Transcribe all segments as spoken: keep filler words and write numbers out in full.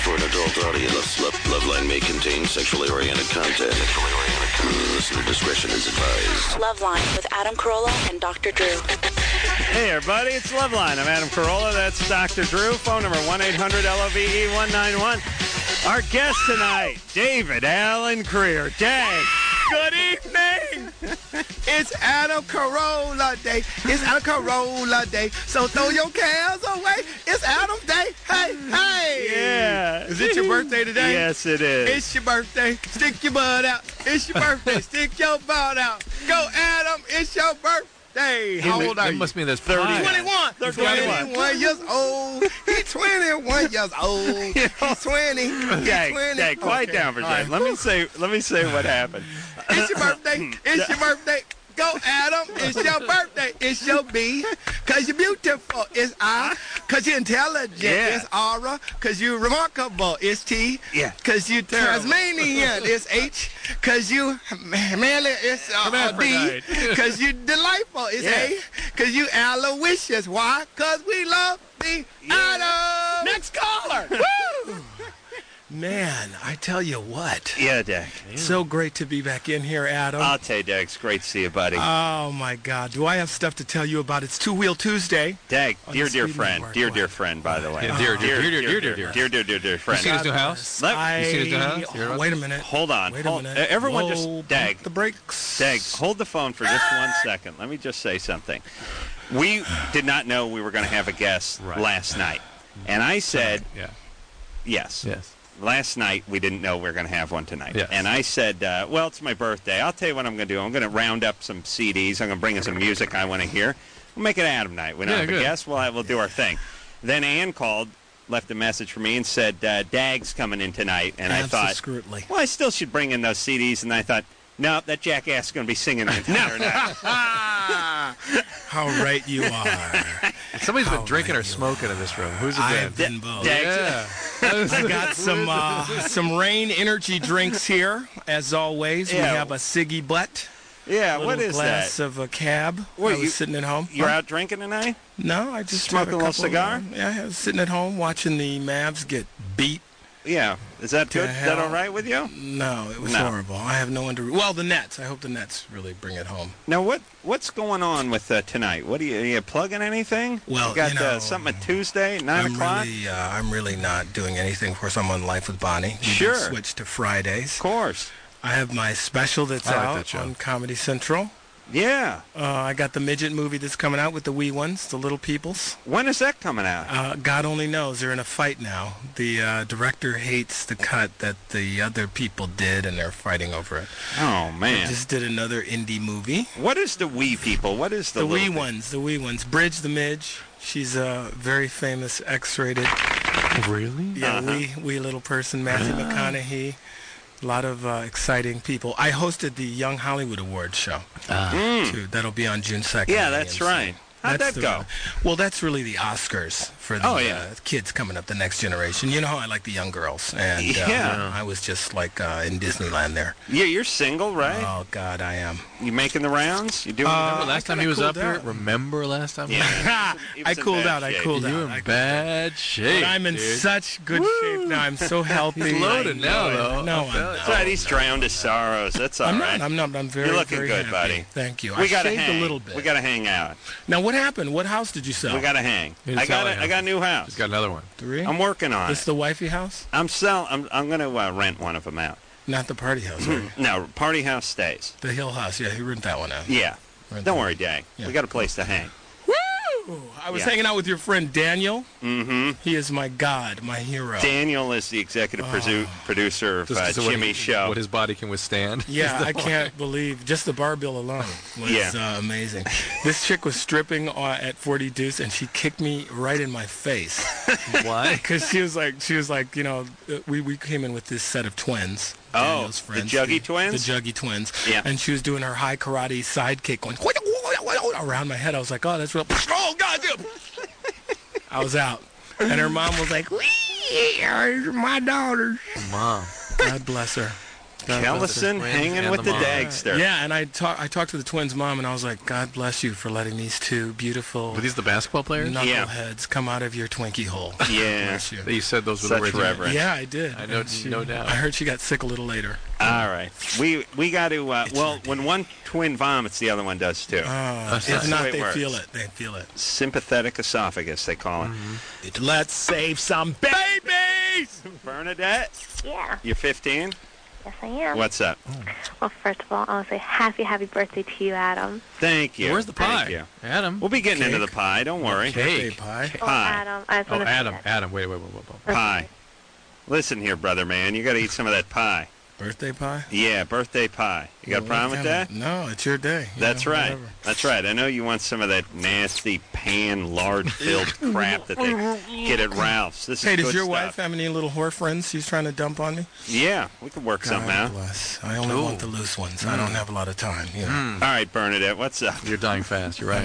for an adult audience. Love, Loveline may contain sexually oriented content. Sexually oriented content. Listener discretion is advised. Loveline with Adam Carolla and Doctor Drew. Hey, everybody, it's Loveline. I'm Adam Carolla. That's Doctor Drew. Phone number one eight hundred L O V E one nine one. Our guest tonight, David Alan Creer. Dag. Good evening. It's Adam Carolla Day. It's Adam Carolla Day. So throw your cares away. It's Adam Day. Hey, hey. Yeah. Is it your birthday today? Yes, it is. It's your birthday. Stick your butt out. It's your birthday. Stick your butt out. Go, Adam. It's your birthday. How old are that you? must mean there's thirty. twenty-one. They're twenty-one. twenty-one years old. He's twenty-one years old. He's twenty. He's Dag, twenty. Dag, quiet Okay. down for a All second. right. Let me say, let me say what happened. It's your birthday. It's your birthday. Go, Adam. It's your birthday. It's your B. Because you're beautiful. It's I. Because you're intelligent. Yeah. It's Aura. Because you're remarkable. It's T. Yeah. Because you're Tasmanian. It's H. Because you manly. It's uh, uh, D. Hermaphrodite. Because you delightful. It's Yeah. A. Because you Aloysius. Why? Because we love the Adam. Next caller. Woo! Man, I tell you what. Yeah, Dag. So great to be back in here, Adam. I'll tell you, Dag. It's great to see you, buddy. Oh, my God. Do I have stuff to tell you about? It's Two-Wheel Tuesday. Dag, on dear, the dear Speed friend, Network. dear, What? dear friend, by the way. Yeah, dear, dear, dear, dear, dear, dear, dear. dear, dear, dear, dear friend. You seen his new house? Let- I, You seen his new house? You heard about wait a this? minute. Hold on. Wait hold, a minute. Everyone Whoa, just, pump Dag, the brakes. Dag, hold the phone for just one second. Let me just say something. We did not know we were going to have a guest Right. last night. And I said, Yeah. yes. Yes. Last night, we didn't know we were going to have one tonight. Yes. And I said, uh, well, it's my birthday. I'll tell you what I'm going to do. I'm going to round up some C Ds. I'm going to bring in some music I want to hear. We'll make it Adam night. We don't Yeah, have a good. guest. We'll, have, we'll do our thing. Then Ann called, left a message for me, and said, uh, Dag's coming in tonight. And I thought, Absolutely. well, I still should bring in those C Ds. And I thought, no, that jackass is going to be singing the entire night. How right you are. Somebody's been How drinking right or you smoking in this room. Who's it I've been? been both. Dag- Yeah. I got some uh, some Rain energy drinks here, as always. We Yeah. have a Siggy Butt. Yeah, little what is glass that? of a cab. What, I was you- sitting at home. You're Huh? out drinking tonight? No, I just Smoking had a little couple of, cigar? uh, yeah, I was sitting at home watching the Mavs get beat. Yeah. Is that To good? Is that hell. all right with you? No, it was No. horrible. I have no one to. Well, the Nets. I hope the Nets really bring it home. Now, what what's going on with uh, tonight? What are you, are you plugging anything? Well, you got you know, uh, something at Tuesday, nine I'm o'clock. really, uh, I'm really not doing anything. Of course, I'm on Life with Bonnie. We Sure. did switch to Fridays. Of course. I have my special that's I like out that show. on Comedy Central. Yeah. Uh, I got the midget movie that's coming out with the wee ones, the little peoples. When is that coming out? Uh, God only knows. They're in a fight now. The uh, director hates the cut that the other people did, and they're fighting over it. Oh They man. just did another indie movie. What is the wee people? What is the, The wee little- ones, the wee ones. Bridge the Midge. She's a very famous X-rated, Really? yeah, Uh-huh. wee wee little person. Matthew McConaughey. A lot of uh, exciting people. I hosted the Young Hollywood Awards show Mm. too. That'll be on June second. Yeah, on that's A M C. right. How'd That's that the- go? Well, that's really the Oscars for the Oh, yeah. uh, kids coming up, the next generation. You know how I like the young girls, and uh, Yeah. I was just like uh, in Disneyland there. Yeah, you're single, right? Oh God, I am. You making the rounds? You doing? Uh, Remember the last I time kinda he was cooled up here? out. Remember last time? Yeah. He was I in cooled bad out. I shape. cooled You out. were I in cooled bad shape. But I'm in dude. such good shape now. I'm so healthy. He's loaded I now, know it. though. No, I I'm feel it. not. That's right. He's drowned his sorrows. That's all I'm right. not. I'm not. I'm very. You're looking very good, happy. buddy. Thank you. We I gotta shaved hang. a little bit. We gotta hang out. Now, what happened? What house did you sell? We gotta hang. He didn't I got. sell A, any I got a new house. He's got another one. Three. I'm working on This it. the wifey house, I'm sell. I'm. I'm gonna uh, rent one of them out. not the party house. Right? No, party house stays. The Hill House. Yeah, he rent that one out. Yeah. Rent Don't that. worry, Dag. Yeah. We got a place to hang. Woo! I was Yeah. hanging out with your friend Daniel. Mm-hmm. He is my god, my hero. Daniel is the executive produ- producer of Just uh, 'cause of what he- Jimmy's show. What his body can withstand. Yeah, I can't believe just the bar bill alone was Yeah. uh, amazing. This chick was stripping uh, at forty Deuce, and she kicked me right in my face Why? because she was like, she was like, you know, uh, we we came in with this set of twins. Oh, Daniel's the friends, Juggy twins? The Juggy twins. Yeah. And she was doing her high karate sidekick going around my head. I was like, oh, that's real. Oh, God, dude. I was out. And her mom was like, "Wee, my daughters." Mom. God bless her. Kellison hanging with the mom. Dagster. Yeah, and I talked I talked to the twins' mom, and I was like, God bless you for letting these two beautiful Were these the basketball players? Yeah. knuckleheads come out of your Twinkie hole. Yeah. Bless you. You said those were Such the words. reverence. Yeah, I did. I know- And she- no doubt. I heard she got sick a little later. All right. We we got to, uh, It's well, ridiculous. when one twin vomits, the other one does too. Uh, That's if the not, way it they works. feel it. They feel it. Sympathetic esophagus, they call it. Mm-hmm. Let's save some babies! Bernadette, Yeah, you're fifteen? yes I am. What's up? Well, first of all, I want to say happy, happy birthday to you, Adam. Thank you. Where's the pie? Thank you. Adam. We'll be getting into the Cake. pie, don't worry. Birthday Cake. pie. Oh, Pie. Adam, I just Oh, want to Adam. say Adam. Wait, wait, wait, wait, wait. Pie. Listen here, brother man, you got to eat some of that pie. Birthday pie? Yeah, birthday pie. You got a Well, problem what with kind that? of- No, it's your day. you That's know, right. whatever. That's right. I know you want some of that nasty pan, lard-filled crap that they get at Ralph's. This Hey, is does good your stuff. wife have any little whore friends she's trying to dump on me? Yeah, we could work something God out. bless. I only Ooh. want the loose ones. I don't have a lot of time. You know. Mm. All right, Bernadette, what's up? You're dying fast. You're right.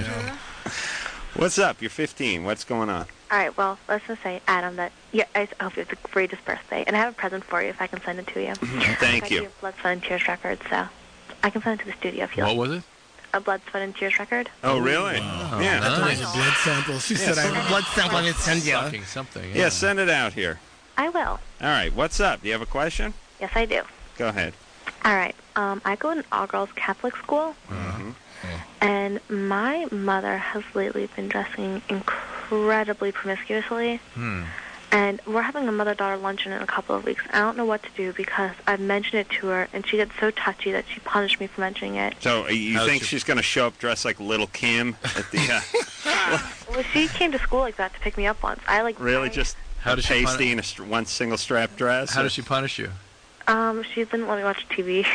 What's up? You're fifteen. What's going on? All right, well, let's just say, Adam, that yeah, I hope you have the greatest birthday, and I have a present for you if I can send it to you. Thank I you. do a Blood, Sweat, and Tears record, so I can send it to the studio if you What like. was it? A Blood, Sweat, and Tears record. Oh, really? Wow. Yeah. Nice. That was a blood sample. She said, I have a blood sample. I'm going to send you. Sucking something. Yeah, send it out here. I will. All right, what's up? Do you have a question? Yes, I do. Go ahead. All right. Um, I go to an all-girls Catholic school, Mm-hmm. and my mother has lately been dressing incredibly promiscuously. Hmm. And we're having a mother-daughter luncheon in a couple of weeks. I don't know what to do because I've mentioned it to her, and she gets so touchy that she punished me for mentioning it. So uh, you How's think your- she's going to show up dressed like Little Kim at the... Uh, Well, she came to school like that to pick me up once. I like really I- just How does she pasty punish? in a st- one single strap dress? How does she punish you? Um, she didn't let me watch T V.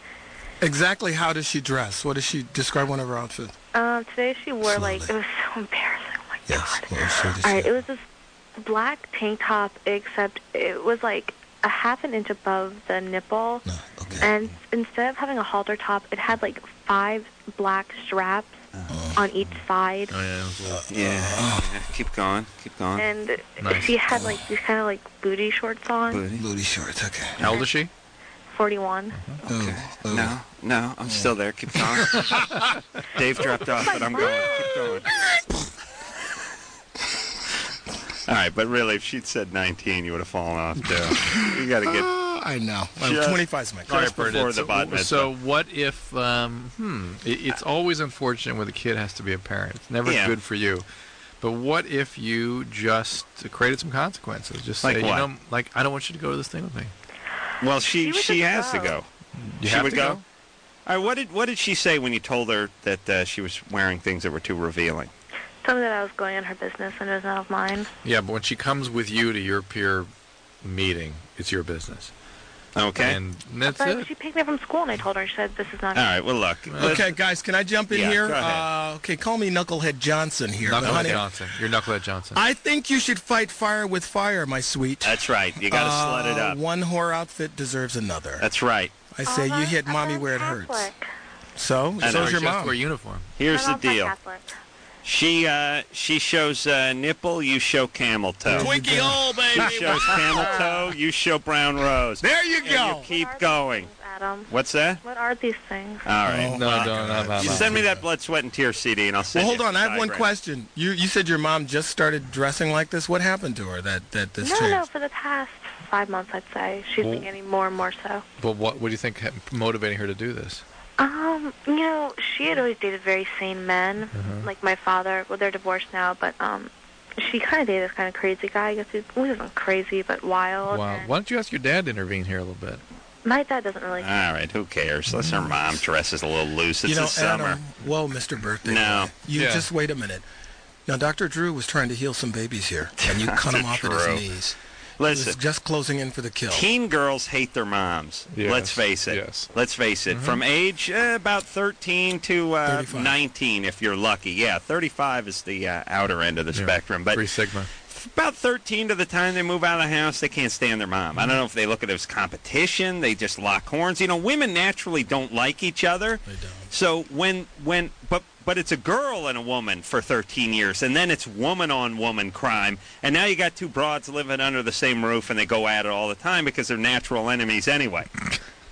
Exactly how does she dress? What does she describe one of her outfits? um, today she wore like it Slowly. was so embarrassing. Oh my Yes. god. Well, so does All right, she. it was this black tank top, except it was like a half an inch above the nipple, No, okay. and instead of having a halter top, it had like five black straps on each side, Oh, yeah. It was a little- Yeah. yeah. Keep going. Keep going. and Nice. she had like these kind of like booty shorts on. Booty. Booty shorts, okay. How old is she? forty-one. Oh, oh. No, no, I'm still there. Keep going. Dave dropped off, but I'm going. Keep going. All right, but really, if she'd said nineteen, you would have fallen off, too. You got to get Uh, I know. Well, Just- twenty-five is my Just cut. before Bernadette, the bat mitzvah. So what if, um, hmm, it, it's always unfortunate when the kid has to be a parent. It's never Yeah. good for you. But what if you just created some consequences? Just Like say, what? you know, like, I don't want you to go to this thing with me. Well, she She would she just has to go. go. You she have would to go. go? All right, what did what did she say when you told her that uh, she was wearing things that were too revealing? Told me that I was going on her business and it was none of mine. Yeah, but when she comes with you to your peer meeting, it's your business. Okay. And that's But it. she picked me up from school and I told her, she said, this is not All right. Well, look. let's- Okay, guys, can I jump in Yeah, here? go ahead. Uh, okay, call me Knucklehead Johnson here. but Knucklehead honey, Johnson. You're Knucklehead Johnson. I think you should fight fire with fire, my sweet. That's right. You got to Uh, slut it up. One whore outfit deserves another. That's right. I say you Uh-huh, hit mommy I'm where it hurts. Catholic. So, I know, so's She your has to mom. wear a uniform. Here's My the mom's not deal. Catholic. She uh, she shows uh, nipple. You show camel toe. Twinkie hole, She baby. shows camel toe. You show brown rose. There you And go. you keep What are going. these things, Adam? What's that? What are these things? All right. Oh, No, my no, no, God. no, You no. send me that blood, sweat, and tears C D, and I'll send Well, you hold on. I have one diagram. question. You you said your mom just started dressing like this. What happened to her that that this No, changed? no, for the past five months, I'd say. She's Well- been getting more and more so. But what, what do you think ha- motivating her to do this? Um, you know, she had always dated very sane men, Mm-hmm. like my father. Well, they're divorced now, but um, she kind of dated this kind of crazy guy. I guess he he wasn't crazy, but wild. Wow. and Why don't you ask your dad to intervene here a little bit? My dad doesn't really. All right. Who cares? Unless her mom dresses a little loose. It's you know, the summer. Adam, whoa, Mister Birthday No. Boy. You Yeah. just wait a minute. Now, Doctor Drew was trying to heal some babies here, and you cut him off at Drew. his knees. He was Listen. just closing in for the kill. Teen girls hate their moms. Yes, Let's face it. yes. Let's face it. From age uh, about thirteen to uh, thirty-five. nineteen, if you're lucky. Yeah, thirty-five is the uh, outer end of the Yeah. spectrum. But Three Sigma. about thirteen to the time they move out of the house, they can't stand their mom. I don't know if they look at it as competition. They just lock horns. You know, women naturally don't like each other. They don't. So when when but but it's a girl and a woman for thirteen years, and then it's woman on woman crime, and now you got two broads living under the same roof, and they go at it all the time because they're natural enemies anyway.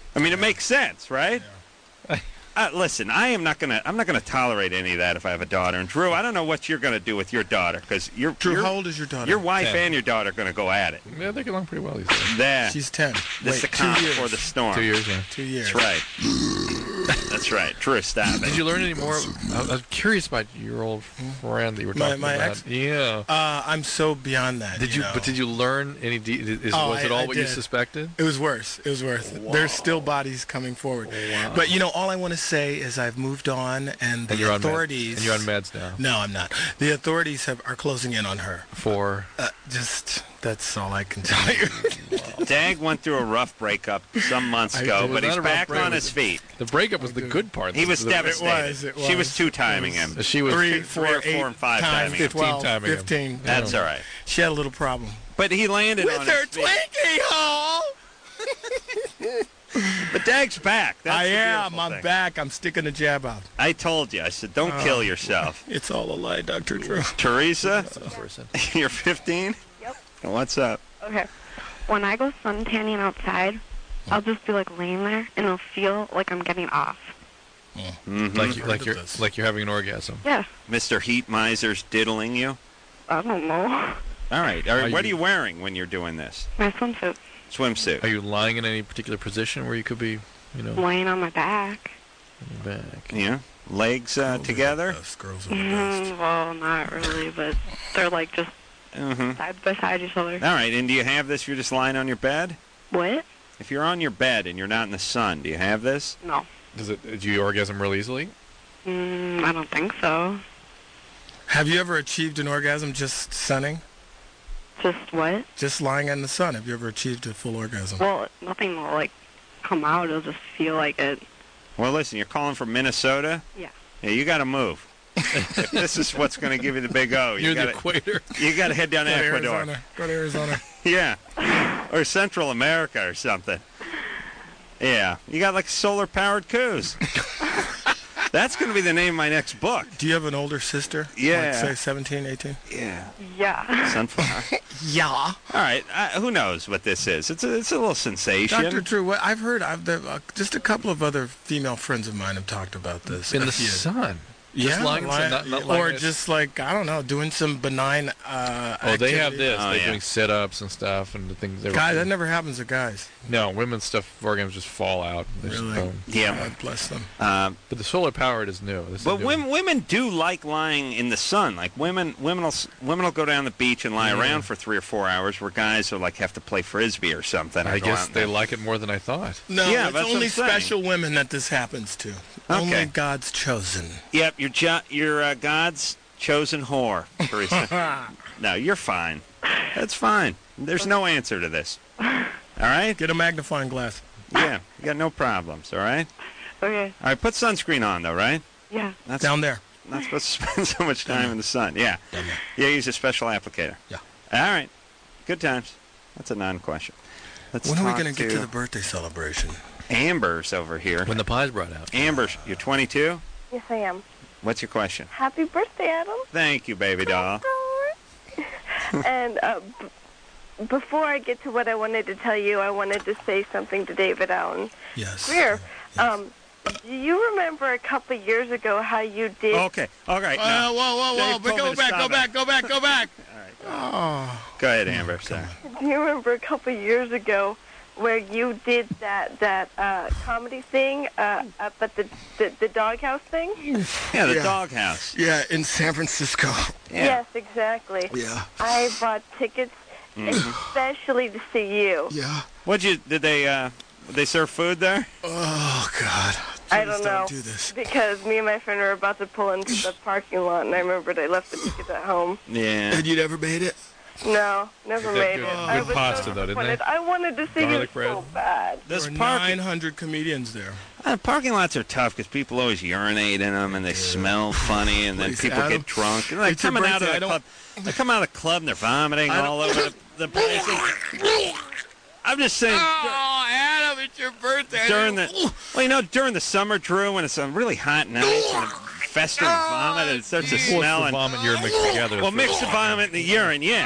I mean, it makes sense, right? Uh, listen, I am not gonna. I'm not gonna tolerate any of that if I have a daughter. And Drew, I don't know what you're gonna do with your daughter because you're. Drew, you're, how old is your daughter? Your wife ten. and your daughter are gonna go at it. Yeah, they get along pretty well these days. There. She's ten. This is Wait, the calm two years. before the storm. Two years, yeah. Two years. That's right. That's right. Drew, stop it. Did you learn any more? I was curious about your old friend that you were My- talking my about. ex? Yeah. Uh, I'm so beyond that. Did you? know. But did you learn any? De- is, Oh, was it I- all I what you did. suspected? It was worse. It was worse. There's still bodies coming forward. But you know, all I want to say is I've moved on, and the And you're authorities. on meds. And you're on meds now. No, I'm not. The authorities have are closing in on her. For Uh, just that's all I can tell you. Dag went through a rough breakup some months I ago, did. but Not he's a rough back breakup. on his feet. the breakup was the good part. He was The- devastated. was, it She was was. two timing him. She was Three, three four, or eight four and five times, timing him. fifteen twelve, timing him. fifteen. That's all right. She had a little problem But he landed with on her his feet. Twinkie hole. But Dag's back. That's I the am. beautiful I'm thing. back. I'm sticking a jab out. I told you. I said, don't Oh. kill yourself. It's all a lie, Doctor Drew. Teresa, person. you're fifteen? Yep. What's up? Okay. When I go suntanning outside, I'll just be like laying there, and it'll feel like I'm getting off. Mm-hmm. Like you, Heard like of you're this. like you're having an orgasm. Yeah. Mister Heat Miser's diddling you? I don't know. All right. All right. Are What are you- you wearing when you're doing this? My swimsuit. Swimsuit. Are you lying in any particular position where you could be, you know, Laying on my back. on your back? Yeah. Legs uh, Girls are together? the best. Girls are the best. Mm, well, not really, but they're like just Mm-hmm. side by side each other. All right. And do you have this if you're just lying on your bed? What? If you're on your bed and you're not in the sun, do you have this? No. Does it? Do you orgasm real easily? Mm, I don't think so. Have you ever achieved an orgasm just sunning? Just what? Just lying in the sun. Have you ever achieved a full orgasm? Well, nothing will like come out. It'll just feel like it. Well, listen, you're calling from Minnesota? Yeah. Yeah, you got to move. If this is what's going to give you the big O, you Near the got to equator. you got to head down to Go to Ecuador. Arizona. Go to Arizona. Yeah. Or Central America or something. Yeah. You got like solar powered coos. That's going to be the name of my next book. Do you have an older sister? Yeah. Like, say seventeen, eighteen? Yeah. Yeah. Sunflower. Yeah. All right. Uh, who knows what this is? It's a, it's a little sensation. Doctor Drew, what I've heard, I've, there, uh, just a couple of other female friends of mine have talked about this. In the A few. sun. Yeah, Just lying in the sun, not- not lying or in- just like, I don't know, doing some benign uh, Oh, they have activity. this. Oh, They're yeah. doing sit-ups and stuff and the things. They Guys, that never happens to guys. No, women's stuff orgasms just fall out. They just Really? don't. Yeah. God bless them. Um, But the solar powered is new. This but is new. women, women do like lying in the sun. Like women, women will s- women will go down the beach and lie Yeah. around for three or four hours, where guys will like have to play frisbee or something. or I go guess out they and- like it more than I thought. No, Yeah, it's that's what only I'm saying. special women that this happens to. Okay. Only God's chosen. Yep, you're jo- you're uh, God's chosen whore, Teresa. No, you're fine. That's fine. There's no answer to this. All right? Get a magnifying glass. Yeah, you got no problems. All right. Okay. All right. Put sunscreen on though, right? Yeah. That's Down there. not supposed to spend so much time in the sun. Yeah. Down there. Yeah. Use a special applicator. Yeah. All right. Good times. That's a non-question. Let's When are we talk going to get to the birthday celebration? Amber's over here. When the pie's brought out. Amber's, you're twenty-two. Yes, I am. What's your question? Happy birthday, Adam. Thank you, baby doll. And uh, b- before I get to what I wanted to tell you, I wanted to say something to David Allen Yes. Greer. Yes. Um, do you remember a couple of years ago how you did? Okay. All right. Uh, now, whoa, whoa, whoa. Dave But told me go to back, stop go it. back, go back, go back. All right. Oh. Go ahead, Amber. Sorry. Do you remember a couple of years ago where you did that that uh, comedy thing uh, up at the, the the doghouse thing? Yeah, the Yeah. doghouse. Yeah, in San Francisco. Yeah. Yes, exactly. Yeah. I bought tickets Mm-hmm. especially to see you. Yeah. What'd you? Did they? Uh, did they serve food there? Oh, God. I Please don't know do this. because me and my friend were about to pull into the parking lot, and I remembered I left the tickets at home. Yeah. And you never made it? No, never They made good- it. good I was pasta, so though, didn't they? disappointed. I wanted to see Garlic you bread? so bad. This There were parking, nine hundred comedians there. uh, parking lots are tough because people always urinate in them and they smell funny, and then Please, people Adam, get drunk. And they're it's your coming out of birthday, the I don't- club. They come out of the club and they're vomiting all over the, the place. I'm just saying. Oh, Adam, it's your birthday. During the, well, you know, during the summer, Drew, when it's a really hot night and the festering vomit and it starts to Well, it's smell the and vomit and urine mixed together. well, mix the vomit and the urine, yeah.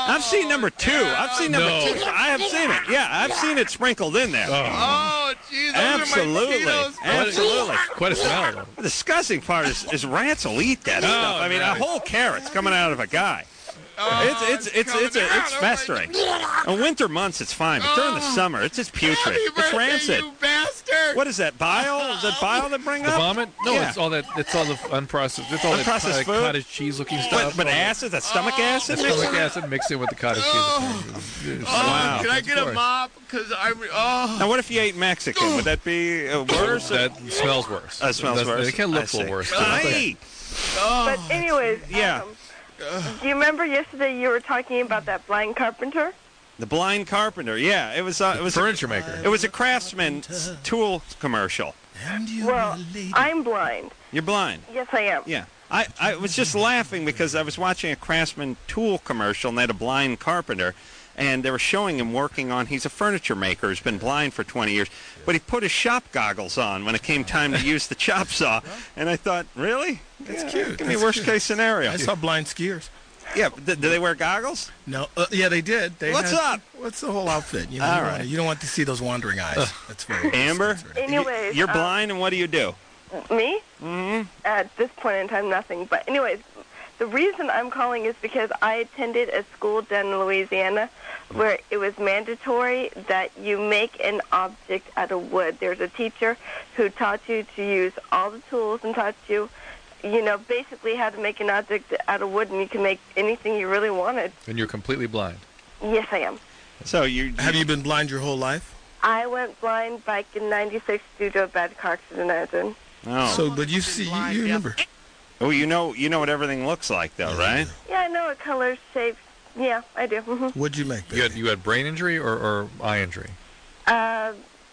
I've seen number two. I've seen number No. two. I have seen it. Yeah, I've seen it sprinkled in there. Oh, jeez. those are my Absolutely. Cheetos. Absolutely. Quite a smell, though. The disgusting part is, is rats will eat that stuff. I mean, a whole carrot's coming out of a guy. Oh, It's it's it's it's, a, coming it's out. festering. In winter months, it's fine, but during the summer, it's just putrid. Happy It's birthday, rancid. you bastard. What is that? Bile? Is that bile that bring The up? vomit? No, Yeah. it's all that. It's all the unprocessed. It's all Unprocessed that food? cottage cheese looking But, stuff. but all that- acid? That stomach acid? That's stomach acid mixed in with the cottage cheese. Oh. It's- Oh, Wow. can I Of get a course. mop? Because I'm. Oh. Now, what if you ate Mexican? Would that be uh, worse? That smells worse. That smells That's- worse. It can I look a see. little worse. too. Aye. But anyways, Yeah. um, do you remember yesterday you were talking about that blind carpenter? The blind carpenter. Yeah, it was. Uh, it was. Furniture a, maker. It was a Craftsman tool commercial. And you Well, I'm blind. You're blind. Yes, I am. Yeah. I, I was just laughing because I was watching a Craftsman tool commercial and they had a blind carpenter, and they were showing him working on. He's a furniture maker who's been blind for twenty years, but he put his shop goggles on when it came time to use the chop saw. And I thought, really? That's Yeah, cute. Give me That's worst cute. case scenario. I saw blind skiers. Yeah. but th- do they wear goggles? No, uh, yeah, they did. They What's had- up? What's the whole outfit? You know, All you, right. want, you don't want to see those wandering eyes. That's very Amber? that's very- Anyways, You're um, blind, and what do you do? Me? Mm-hmm. At this point in time, nothing. But anyways, the reason I'm calling is because I attended a school down in Louisiana where it was mandatory that you make an object out of wood. There's a teacher who taught you to use all the tools and taught you, you know, basically how to make an object out of wood, and you can make anything you really wanted. And you're completely blind. Yes, I am. So you, you Have you been blind your whole life? I went blind back in ninety-six due to a bad car accident I was in. Oh. So, but you see, you, you remember. oh, you know, you know what everything looks like, though, right? Yeah, I know what colors, shapes. Yeah, I do. hmm What'd you make, baby? You had you had brain injury or, or eye injury? Uh,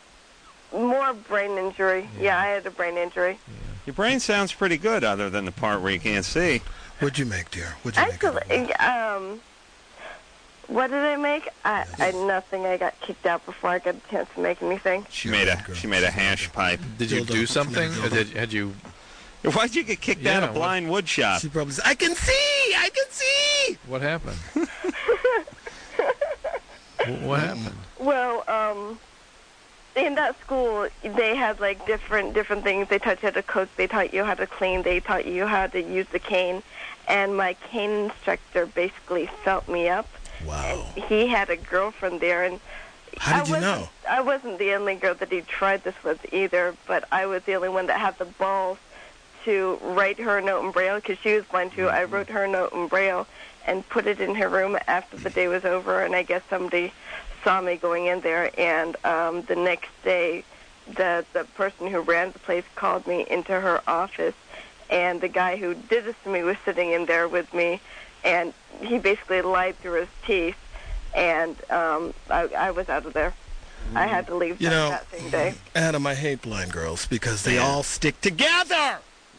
more brain injury. Yeah, I had a brain injury. Your brain sounds pretty good, other than the part where you can't see. What'd you make, dear? What'd you make? out of Actually, wood? um, what did I make? I, I nothing. I got kicked out before I got a chance to make anything. She made a Girl. she made a hash pipe. Did you Dildo. do She made a something? Or dildo. did, had you? Why'd you get kicked Yeah, out of what- blind wood shop? She probably said, I can see! I can see! What happened? Wh- what happened? Well, um, in that school, they had like different different things. They taught you how to cook. They taught you how to clean. They taught you how to use the cane. And my cane instructor basically felt me up. Wow. He had a girlfriend there, and How did I you wasn't- know? I wasn't the only girl that he tried this with either, but I was the only one that had the balls to write her a note in Braille, because she was blind too. I wrote her a note in Braille and put it in her room after the day was over, and I guess somebody saw me going in there, and um, the next day the, the person who ran the place called me into her office, and the guy who did this to me was sitting in there with me, and he basically lied through his teeth, and um, I, I was out of there. I had to leave You that, know, that same day. Adam, I hate blind girls because they all stick together.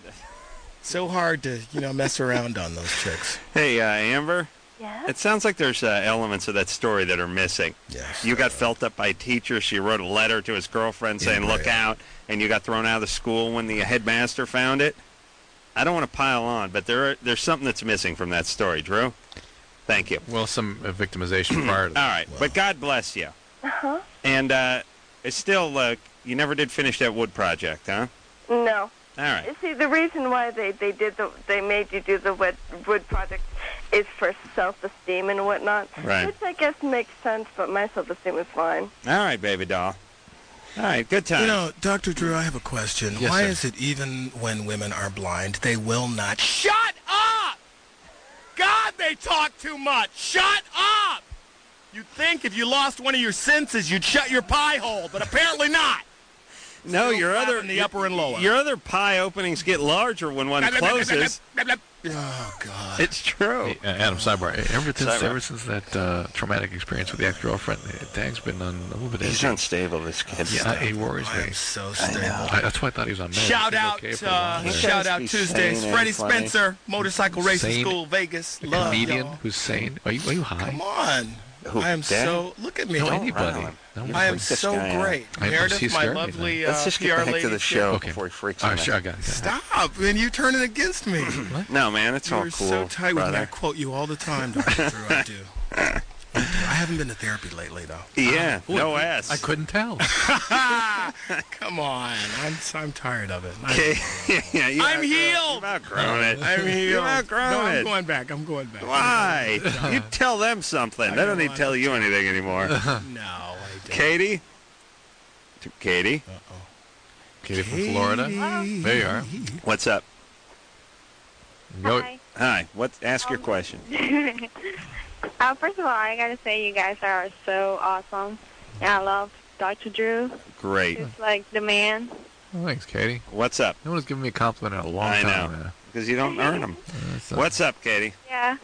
So hard to, you know, mess around on those chicks. Hey, uh, Amber. Yeah? It sounds like there's uh, elements of that story that are missing. Yes. You got felt up by a teacher. She wrote a letter to his girlfriend saying, Yeah, look right. out, and you got thrown out of the school when the headmaster found it. I don't want to pile on, but there are, there's something that's missing from that story, Drew. Thank you. Well, some uh, victimization prior to All that. right, but God bless you. Uh-huh. And uh, it's still, uh, you never did finish that wood project, huh? No. All right. You see, the reason why they, they did the they made you do the wood, wood project is for self-esteem and whatnot, Right. which I guess makes sense, but my self-esteem is fine. All right, baby doll. All right, good time. You know, Doctor Drew, I have a question. Yes, Why sir. is it even when women are blind, they will not shut up? God, they talk too much. Shut up! You'd think if you lost one of your senses, you'd shut your pie hole, but apparently not. no, Still your other flapping the upper and lower. Your other pie openings get larger when one closes. Oh, God. It's true. Hey, uh, Adam, sidebar. Ever since, Sidebar. ever since that uh, traumatic experience with the ex-girlfriend, uh, Dag's been on a little bit. He's edgy. unstable, this kid. Yeah, I- he worries I me. am so stable. I, that's why I thought he was on meds. Shout He's out, okay for a uh, while there. shout out Be Tuesdays. sane and Freddie funny. Spencer, motorcycle racing Sane. school, Vegas. A Love, comedian y'all. who's sane. Are you are you high? Come on. Who, I am Dad? so. Look at me. No, Don't anybody. rattle him. No, I am Freak this so guy out. great. I- Meredith, he's my scared me, lovely man. uh, Let's just P get R back to lady. the show Okay. before he freaks All him right, out. sure, I got it. Stop, man. You turning against me. No, man, it's all You're cool, so tight with me. I brother. quote you all the time, Doctor Drew. I do. I haven't been to therapy lately, though. Yeah, Oh, no I- ass. I couldn't tell. Come on. I'm I'm tired of it. Okay. yeah, you I'm outgrown- healed. You've outgrown it. I'm here. You've outgrown no, I'm it. going back. I'm going back. Why? You tell them something. I They don't don't need to want tell to. you anything anymore. No, I don't. Katie? To Katie? Uh-oh. Katie from Florida. There you are. What's up? Go. Hi. Hi. What? Ask your question. uh, first of all, I gotta say you guys are so awesome, and I love Doctor Drew. Great. He's like the man. Oh, thanks, Katie. What's up? No one's given me a compliment in a long I time. know. man. Because you don't earn them. Uh, so- What's up, Katie? Yeah.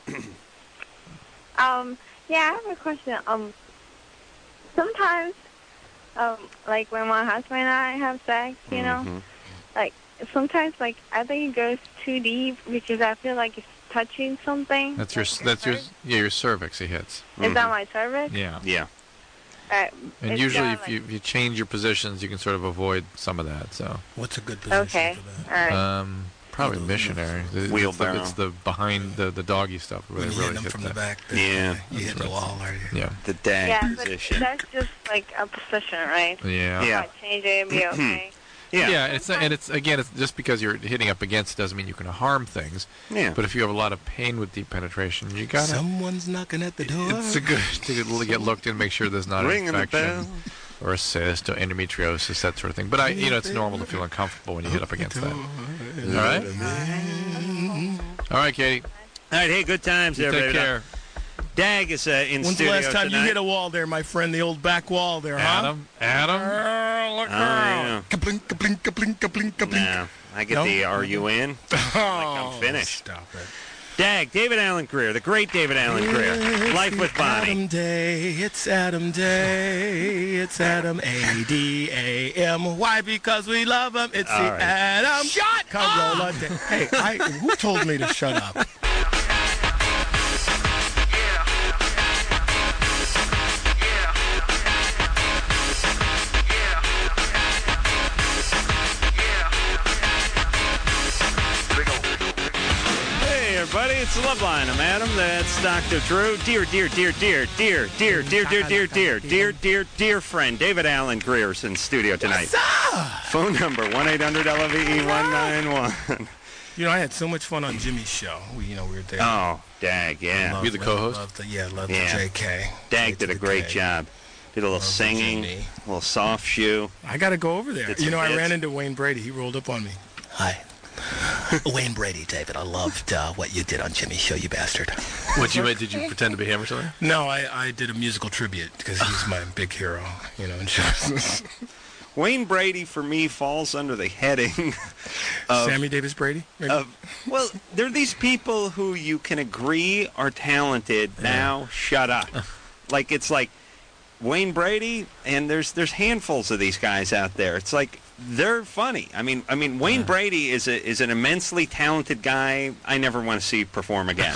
um. Yeah, I have a question. Um. Sometimes, um, like when my husband and I have sex, you know, Mhm. like sometimes, like I think it goes too deep because I feel like it's touching something. That's your. like That's your. hurt. Yeah, your cervix. He hits. Is that my cervix? Yeah. Yeah. Uh, And it's usually, got, if like- you if you change your positions, you can sort of avoid some of that. So, What's a good position Okay. for All that? right. um, probably missionary. The- it's the- Wheelbarrow. It's the behind the the doggy stuff where When they you really hit them hit from that. the back. Yeah. Then, You hit the wall, are you? Yeah. The dag yeah, but position. that's just like a position, right? Yeah. Yeah. If I change it, it'd be okay. Yeah. Yeah, it's and it's again, it's just because you're hitting up against it doesn't mean you can harm things. Yeah. But if you have a lot of pain with deep penetration, you gotta. Someone's knocking at the door. It's a good to get- get looked in, make sure there's not an Ringing the infection bell. or a cyst or endometriosis, that sort of thing. But I, you know, it's normal to feel uncomfortable when you hit up against that. All right. All right, Katie. All right. Hey, good times, You everybody. take care. Dag is uh, in When's the studio last time tonight. you hit a wall there, my friend? The old back wall there, huh? Adam. Adam. Oh, look Oh, yeah. Kablink, kablink, kablink, kablink, kablink. No. I get No? the are you in? Oh, I'm finished. Stop it. Dag, David Allen Greer, the great David Allen Greer. Life with Bonnie. Adam Day, it's Adam Day, it's Adam A D A M. Why? Because we love him. It's All the right. Adam. Shut Carolla Day. Hey, I, who told me to shut up? Hey, everybody, it's the Love Line. I'm Adam. That's Doctor Drew. Dear, dear, dear, dear, dear, dear, dear, dear, dear, dear, dear, dear, dear friend, David Allen Greer is in studio tonight. Phone number one eight hundred L O V E one nine one. You know, I had so much fun on Jimmy's show. We, you know, we were there. Oh, Dag, yeah. Loved- You the co-host? Loved the, yeah, loved Yeah. the J K. Dag Right did to a the great K. job. Did a little Love the singing, Jimmy. a little soft shoe. I got to go over there. Did You some know, I bits. ran into Wayne Brady. He rolled up on me. Hi. Wayne Brady, David. I loved uh, what you did on Jimmy's show, you bastard. What you did you pretend to be him or something? No, I, I did a musical tribute because he's my big hero, you know, in show business. Wayne Brady, for me, falls under the heading of Sammy Davis Brady? Maybe? of well, there are these people who you can agree are talented. Now, shut up. Like it's like Wayne Brady, and there's there's handfuls of these guys out there. It's like they're funny. I mean, I mean Wayne Brady is a is an immensely talented guy. I never want to see perform again.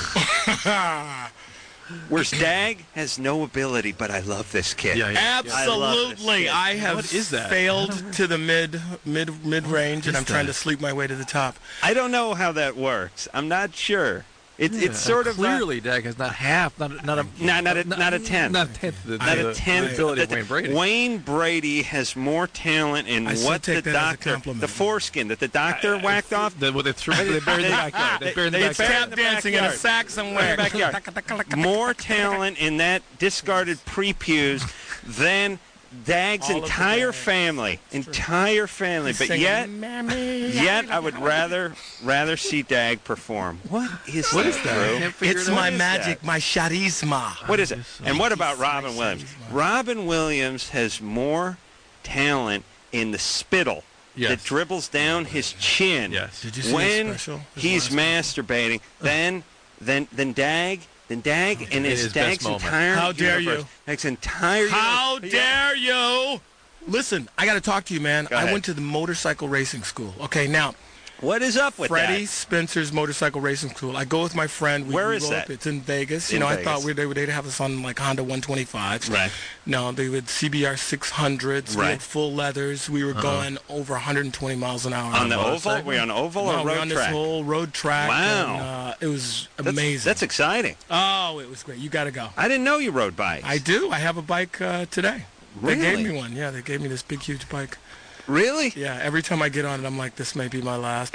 Whereas Dag has no ability, but I love this kid. Yeah, yeah. I love this Absolutely. kid. I have What is that? failed to the mid mid mid range, and is I'm trying that? to sleep my way to the top. I don't know how that works. I'm not sure. It's it's sort of not- clearly Dag has not half, not not a Not- not a- not a tenth. not a tenth. The, Not the, a tenth the ability of that- Wayne Brady. Wayne Brady has more talent in I still what take the that as a doctor, compliment. the foreskin that the doctor whacked off. The, well, they threw, they buried in the backyard. They buried in the They- It's Fair backyard. in tap the dancing in a backyard. sack somewhere. Backyard. More talent in that discarded pre-pews than Dag's All of the entire Dags. family, entire family. He's But singing, yet, "Mammy." yet I would rather rather see Dag perform. What is What that, is that? I Drew? can't figure It's it out. my is magic, that? my charisma. What is it? And what about Robin Williams? Robin Williams has more talent in the spittle Yes. that dribbles down his chin Yes. Did you see when his special? His he's last masturbating. Then, then, then Dag, then Dag, and his, his best Dag's moment. entire How dare universe, you. Dag's entire How universe- dare you? Listen, I got to talk to you, man. Go I ahead. went to the motorcycle racing school. Okay, now, What is up with Freddie that? Spencer's Motorcycle Racing School. I go with my friend. We, Where we is roll that? Up. It's in Vegas. In you know, Vegas. I thought we, they would they'd have us on like Honda one twenty-fives. Right. No, they would C B R six hundreds. We Right. had full leathers. We were Uh-huh. going over one hundred twenty miles an hour. On the oval? motorcycle? Were you on oval no, or we road on track? this whole road track. Wow. And, uh, it was That's- amazing. That's exciting. oh, it was great. You got to go. I didn't know you rode bikes. I do. I have a bike uh, today. They Really? gave me one. Yeah, they gave me this big, huge bike. Really? Yeah, every time I get on it, I'm like, this may be my last.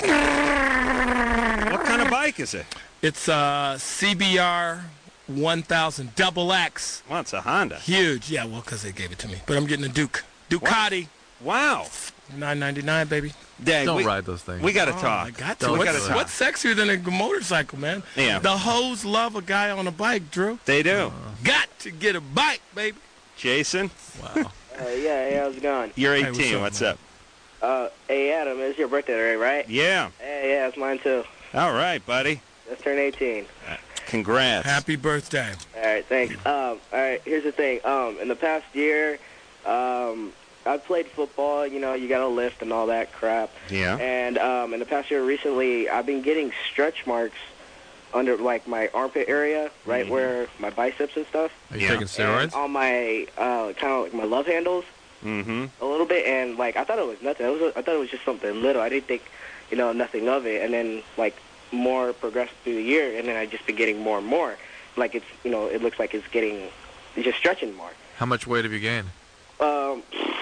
What kind of bike is it? It's a C B R one thousand double X. Well, it's a Honda. Huge. Yeah, well, because they gave it to me. But I'm getting a Duke. Ducati. Wow. nine ninety-nine, baby. Dang, Don't we, ride those things. We got to Oh, talk. I got to. Don't we What's, got to talk. what's sexier than a motorcycle, man? Yeah. The hoes love a guy on a bike, Drew. They do. Got to get a bike, baby. Jason, Wow. Uh, yeah, hey, how's it going? you're Hey, eighteen. what's what's up, up? Uh, hey, Adam, it's your birthday today, right? Yeah. Hey, yeah, it's mine too. All right, buddy. Just turned eighteen. Congrats. Happy birthday. All right, thanks. Um, all right, here's the thing. Um, in the past year, um, I've played football. You know, you got to lift and all that crap. Yeah. And um, in the past year, recently, I've been getting stretch marks under like my armpit area, right Mhm. where my biceps and stuff. Are you Yeah. taking steroids? And on my uh, kind of like my love handles. Mm-hmm. A little bit, and like I thought it was nothing. It was, I thought it was just something little. I didn't think, you know, nothing of it. And then like more progressed through the year, and then I just been getting more and more. Like it's, you know, it looks like it's getting, it's just stretching more. How much weight have you gained? Um,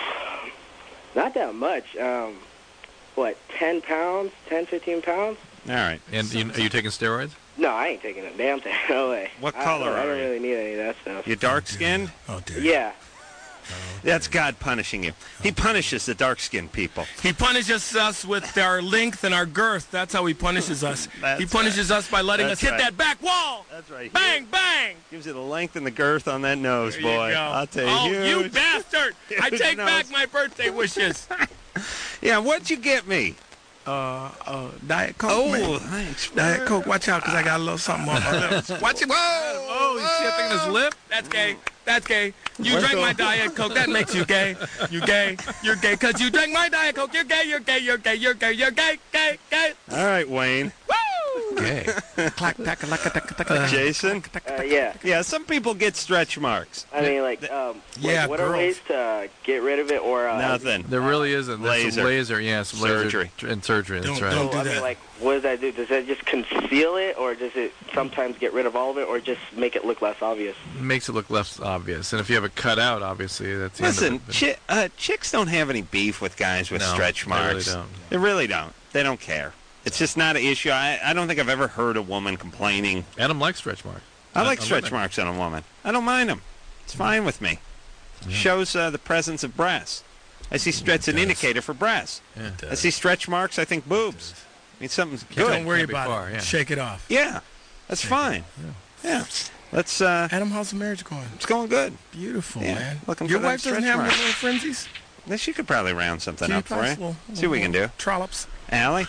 not that much. Um, what, ten pounds, ten, fifteen pounds? All right. And you, are you taking steroids? No, I ain't taking a damn thing. No way. What I, color I, I are don't you? really need any of that stuff. You dark skinned? Oh, dear. Yeah. That's God punishing you. He punishes the dark skinned people. He punishes us with our length and our girth. That's how he punishes us. That's he punishes us by letting That's us hit right. that back wall. That's right. Bang, bang. Gives you the length and the girth on that nose, There boy. you go. I'll tell you. Oh, you huge. bastard. I Huge take nose. back my birthday wishes. Yeah, what'd you get me? Uh, uh, Diet Coke, Oh, man. thanks. Diet Coke, watch out, because I got a little something on my lips. Watch it. Whoa! Oh, he's shifting his lip? That's gay. That's gay. You drank my Diet Coke. That makes you gay. You gay. You're gay because you drank my Diet Coke. You're gay. You're gay. You're gay. You're gay. You're gay. Gay. Gay. All right, Wayne. Woo! Gay. Clack, tack, tack, tack, tack, tack, Jason? Uh, yeah. Yeah, some people get stretch marks. I mean, like, um, Yeah, like, what are girls. ways to get rid of it or uh, Nothing. There really isn't. There's Laser. some laser, yeah, some Surgery. laser tr- and surgery. That's Don't- right. don't- So, I do mean, that. like, what does that do? Does that just conceal it, or does it sometimes get rid of all of it, or just make it look less obvious? Makes it look less obvious. And if you have it cut out, obviously, that's the Listen, end of it. chi- uh, chicks don't have any beef with guys with No, stretch they really marks. don't. They really don't. They don't care. It's just not an issue. I, I don't think I've ever heard a woman complaining. Adam likes stretch marks. I like On stretch women. marks on a woman. I don't mind them. It's fine with me. Shows uh, the presence of breasts. I see stretch an does. indicator for breasts. Yeah. I see stretch marks. I think boobs. I mean, something's Don't good. worry Can't be about far, it. yeah. Shake it off. Yeah, that's fine. Yeah. Let's. Uh, Adam, how's the marriage going? it's going good. Beautiful, Yeah, man. looking Your for them wife doesn't stretch have any marks. little frenzies? Then she could probably round something Can up for you. pass a little- See what we can do. Trollops. Allie,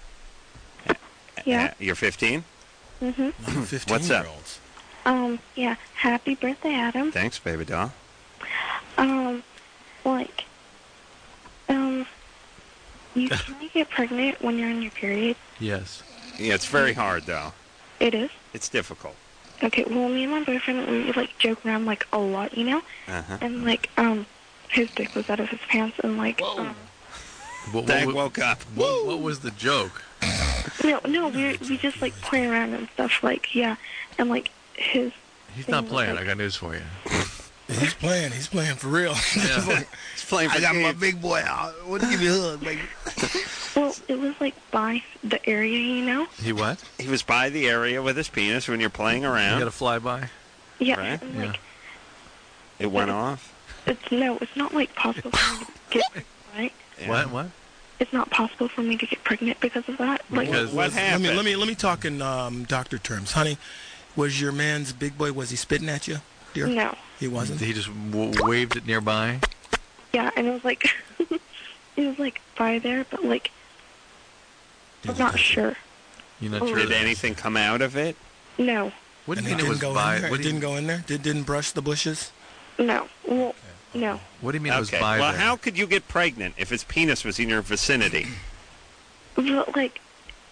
Yeah. uh, you're fifteen. Mhm. What's up? fifteen-year-olds. Um. Yeah. Happy birthday, Adam. Thanks, baby doll. Um. Like. Um. You can you get pregnant when you're on your period? Yes. Yeah, it's very hard though. It is. It's difficult. Okay. Well, me and my boyfriend we like joke around like a lot, you know, Uh-huh. and like um, his dick was out of his pants, and like um, What, Dag what, woke up. what, what was the joke? no, no, we we just like play around and stuff, like yeah, and like his. He's not thing was, playing. like- I got news for you. He's playing. He's playing for real. Yeah. He's playing for I got my keeps. big boy out. I want to give you a hug, baby. Well, it was like by the area, you know. He what? He was by the area with his penis when you're playing You around. got a flyby? Yeah. Right? And, Yeah. like It went off. it's no, it's not like possible for me to get right. Yeah. What? What? It's not possible for me to get pregnant because of that. Like, Because- What Was- happened? Let me let me let me talk in um, doctor terms, honey. Was your man's big boy? Was he spitting at you, dear? no. He wasn't. He just w- waved it nearby. Yeah, and it was like it was like by there, but like I'm not sure. You're not Oh. sure. Did that- anything come out of it? No, What do And you it mean it didn't was go by? in there. What It do you, didn't go in there. Did didn't brush the bushes. no. Well, no. what do you mean it was Okay. by Well, there? how could you get pregnant if his penis was in your vicinity? But like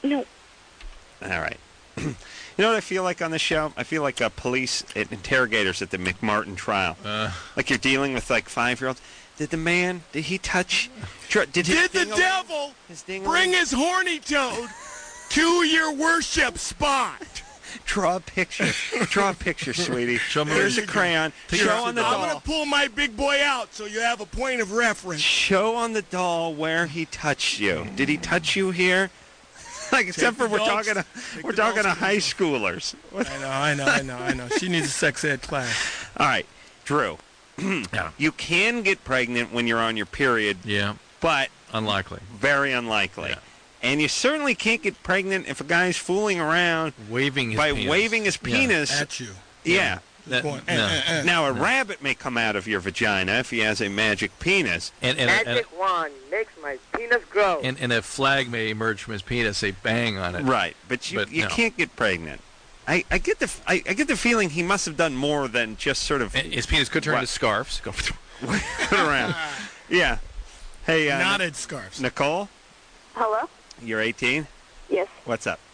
No. All right. You know what I feel like on the show? I feel like uh, police interrogators at the McMartin trial. Uh, like you're dealing with like five-year-olds. Did the man? Did he touch? Did, his Did the ding-a-ling- devil his ding-a-ling- bring his horny toad to your worship spot? Draw a picture. Draw a picture, sweetie. Show me Here's where a you- crayon. Take Show your- on the I'm doll. going to pull my big boy out so you have a point of reference. Show on the doll where he touched you. Did he touch you here? Like, except for the we're dogs- talking to take we're the talking to dogs to high the- schoolers. I know, I know, I know, I know. She needs a sex ed class. All right, Drew. Yeah. You can get pregnant when you're on your period, Yeah. but Unlikely. very unlikely. Yeah. And you certainly can't get pregnant if a guy's fooling around Waving his by penis. waving his Yeah. penis. At you. Yeah. That- Going, no. eh, eh, eh. Now, a rabbit may come out of your vagina if he has a magic penis. And, and, and, Magic wand makes my penis grow. and, and a flag may emerge from his penis, say bang on it. Right, but you But you no. can't get pregnant. I, I get the I, I get the feeling he must have done more than just sort of And his penis could turn What? into scarves. Go put around. Yeah. Hey, uh, Knotted scarves. Nicole, Hello? you're eighteen. Yes. What's up?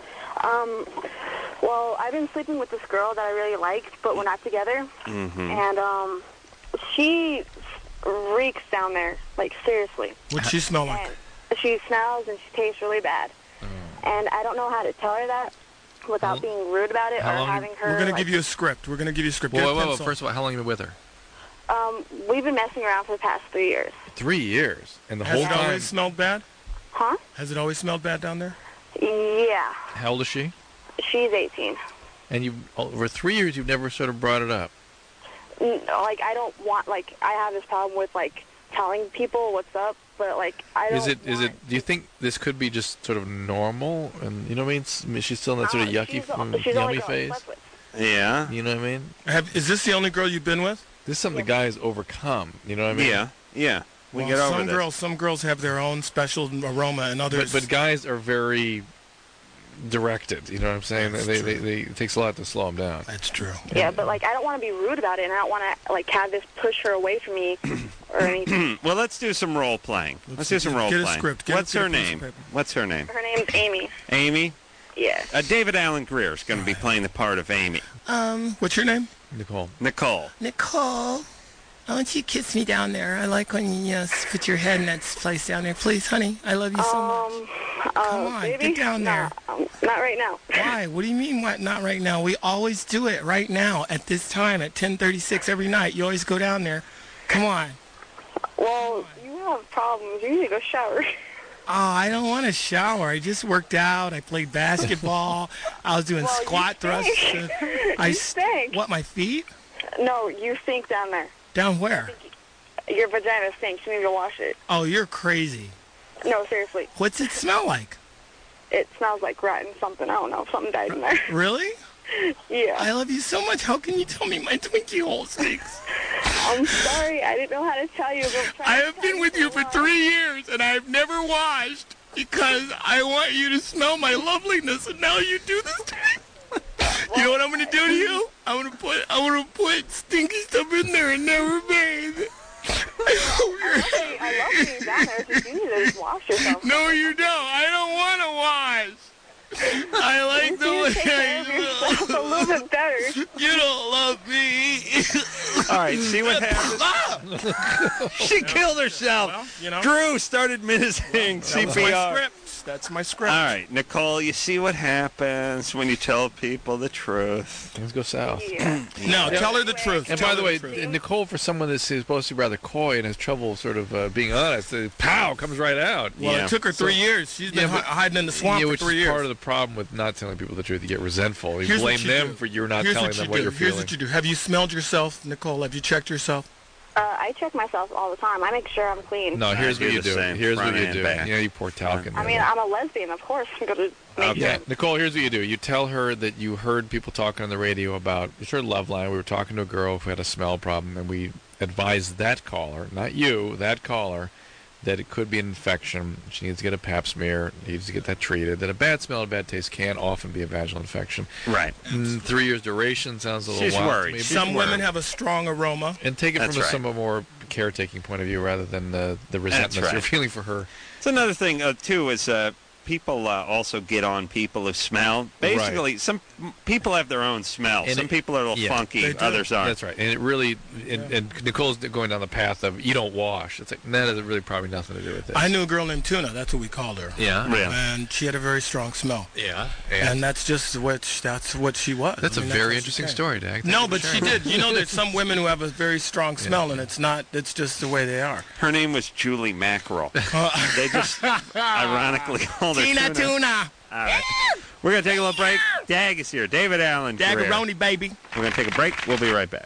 Um, well, I've been sleeping with this girl that I really liked, but we're not together. Mm-hmm. And, um, she reeks down there. Like, seriously. What'd she smell like? And she smells and she tastes really bad. Oh. And I don't know how to tell her that without How- being rude about it or how long- having her. We're going to like, give you a script. We're going to give you a script. Whoa, Get a whoa, whoa, pencil. First of all, how long have you been with her? Um, we've been messing around for the past three years. Three years. And the Has whole it time. always smelled bad? Huh? Has it always smelled bad down there? Yeah. How old is she? She's eighteen. And you over three years, you've never sort of brought it up. N- Like, I don't want, like, I have this problem with, like, telling people what's up, but, like, I don't Is it? Is want- it? Do you think this could be just sort of normal? And you know what I mean? It's- I mean, she's still in that sort of Uh, yucky, she's the- f- she's the only yummy girl I phase. slept with. Yeah. You know what I mean? Have, is this the only girl you've been with? This is something the guys overcome. You know what I mean? Yeah. Yeah. We Well, get over some this. girls, some girls have their own special aroma, and But, others. but guys are very directed. You know what I'm saying? That's They, true. they, they, it takes a lot to slow them down. That's true. Yeah, but, like, I don't want to be rude about it, and I don't want to, like, have this push her away from me or anything. Well, let's do some role playing. Let's, Let's do get- some role get a playing. script. Get a- What's get a her piece of name? paper. What's her name? Her name's Amy. Amy. Yeah. Uh, David Allen Greer is going to be playing the part of Amy. Um, what's your name? Nicole. Nicole. Nicole. Why don't you kiss me down there? I like when you uh, put your head in that place down there. Please, honey. I love you so much. Um, uh, Come on, baby? get down there. Nah, um, not right now. Why? What do you mean, what? Not right now. We always do it right now at this time at ten thirty-six every night. You always go down there. Come on. Well, you have problems. You need to go shower. Oh, I don't want to shower. I just worked out. I played basketball. I was doing Well, you squat thrusts. stink. Uh, You I s- stink. What, my feet? No, you stink down there. Down where? Your vagina stinks. You need to wash it. Oh, you're crazy. No, seriously. What's it smell like? It smells like rotten something. I don't know. Something died in there. Really? Yeah. I love you so much. How can you tell me my Twinkie hole stinks? I'm sorry. I didn't know how to tell you. But I have been with you for three years, and I've never washed because I want you to smell my loveliness, and now you do this to me. You know what I'm going to do to you? I'm going to put I'm going to put stinky stuff in there and never bathe. Hey, I love being down there. Just you need to just wash yourself. No, you don't. I don't want to wash. I like the You way take care of yourself a little bit better. You don't love me. All right, see what happens. She killed herself. Well, you know. Drew, start administering C That's P my R. script. That's my script. All right, Nicole, you see what happens when you tell people the truth. Things go south. Yeah. No, tell her the truth. And Tell by the her way, truth. Nicole, for someone that's supposed to be rather coy and has trouble sort of uh, being honest, the pow comes right out. Well, Yeah. it took her three So- years. She's been Yeah, but- hi- hiding in the swamp yeah, for which three is years. part of the problem with not telling people the truth. You get resentful. You Here's what blame you them do. for you're not Here's telling what them you what do. you're Here's feeling. what you do. Have you smelled yourself, Nicole? Have you checked yourself? Uh, I check myself all the time. I make sure I'm clean. No, here's do what you the do. same, Here's what front you and do. back. You know, you pour talc in I mean, there. I'm a lesbian, of course. I'm going to make Yeah, sure. Nicole, here's what you do. You tell her that you heard people talking on the radio about it's her love line. We were talking to a girl who had a smell problem, and we advised that caller, not you, that caller, that it could be an infection. She needs to get a pap smear, needs to get that treated. That a bad smell and bad taste can often be a vaginal infection. Right. Mm, three years duration sounds a little She's wild to worried. me, but- Some word. women have a strong aroma. And take it That's from a right. somewhat more caretaking point of view rather than the, the resentment right. you're feeling for her. It's another thing, uh, too, is uh, people uh, also get on people who smell. Basically, some m- people have their own smell. And some it- people are a little yeah, funky, they do. others aren't. That's right. And it really, and, and Nicole's going down the path of you don't wash. It's like that has really probably nothing to do with it. I knew a girl named Tuna. That's what we called her. Yeah. Really? And she had a very strong smell. Yeah. And, And, that's just what sh- that's what she was. that's I mean, a very what she interesting said. story, Dag. No, Thank but you for she sharing. did. You know, there's some women who have a very strong smell, and it's not. It's just the way they are. Her name was Julie Mackerel. They just ironically called her Tina Tuna. Tuna. All right. We're going to take a little break. Dag is here. David Allen Greer. Daggeroni, baby. We're going to take a break. We'll be right back.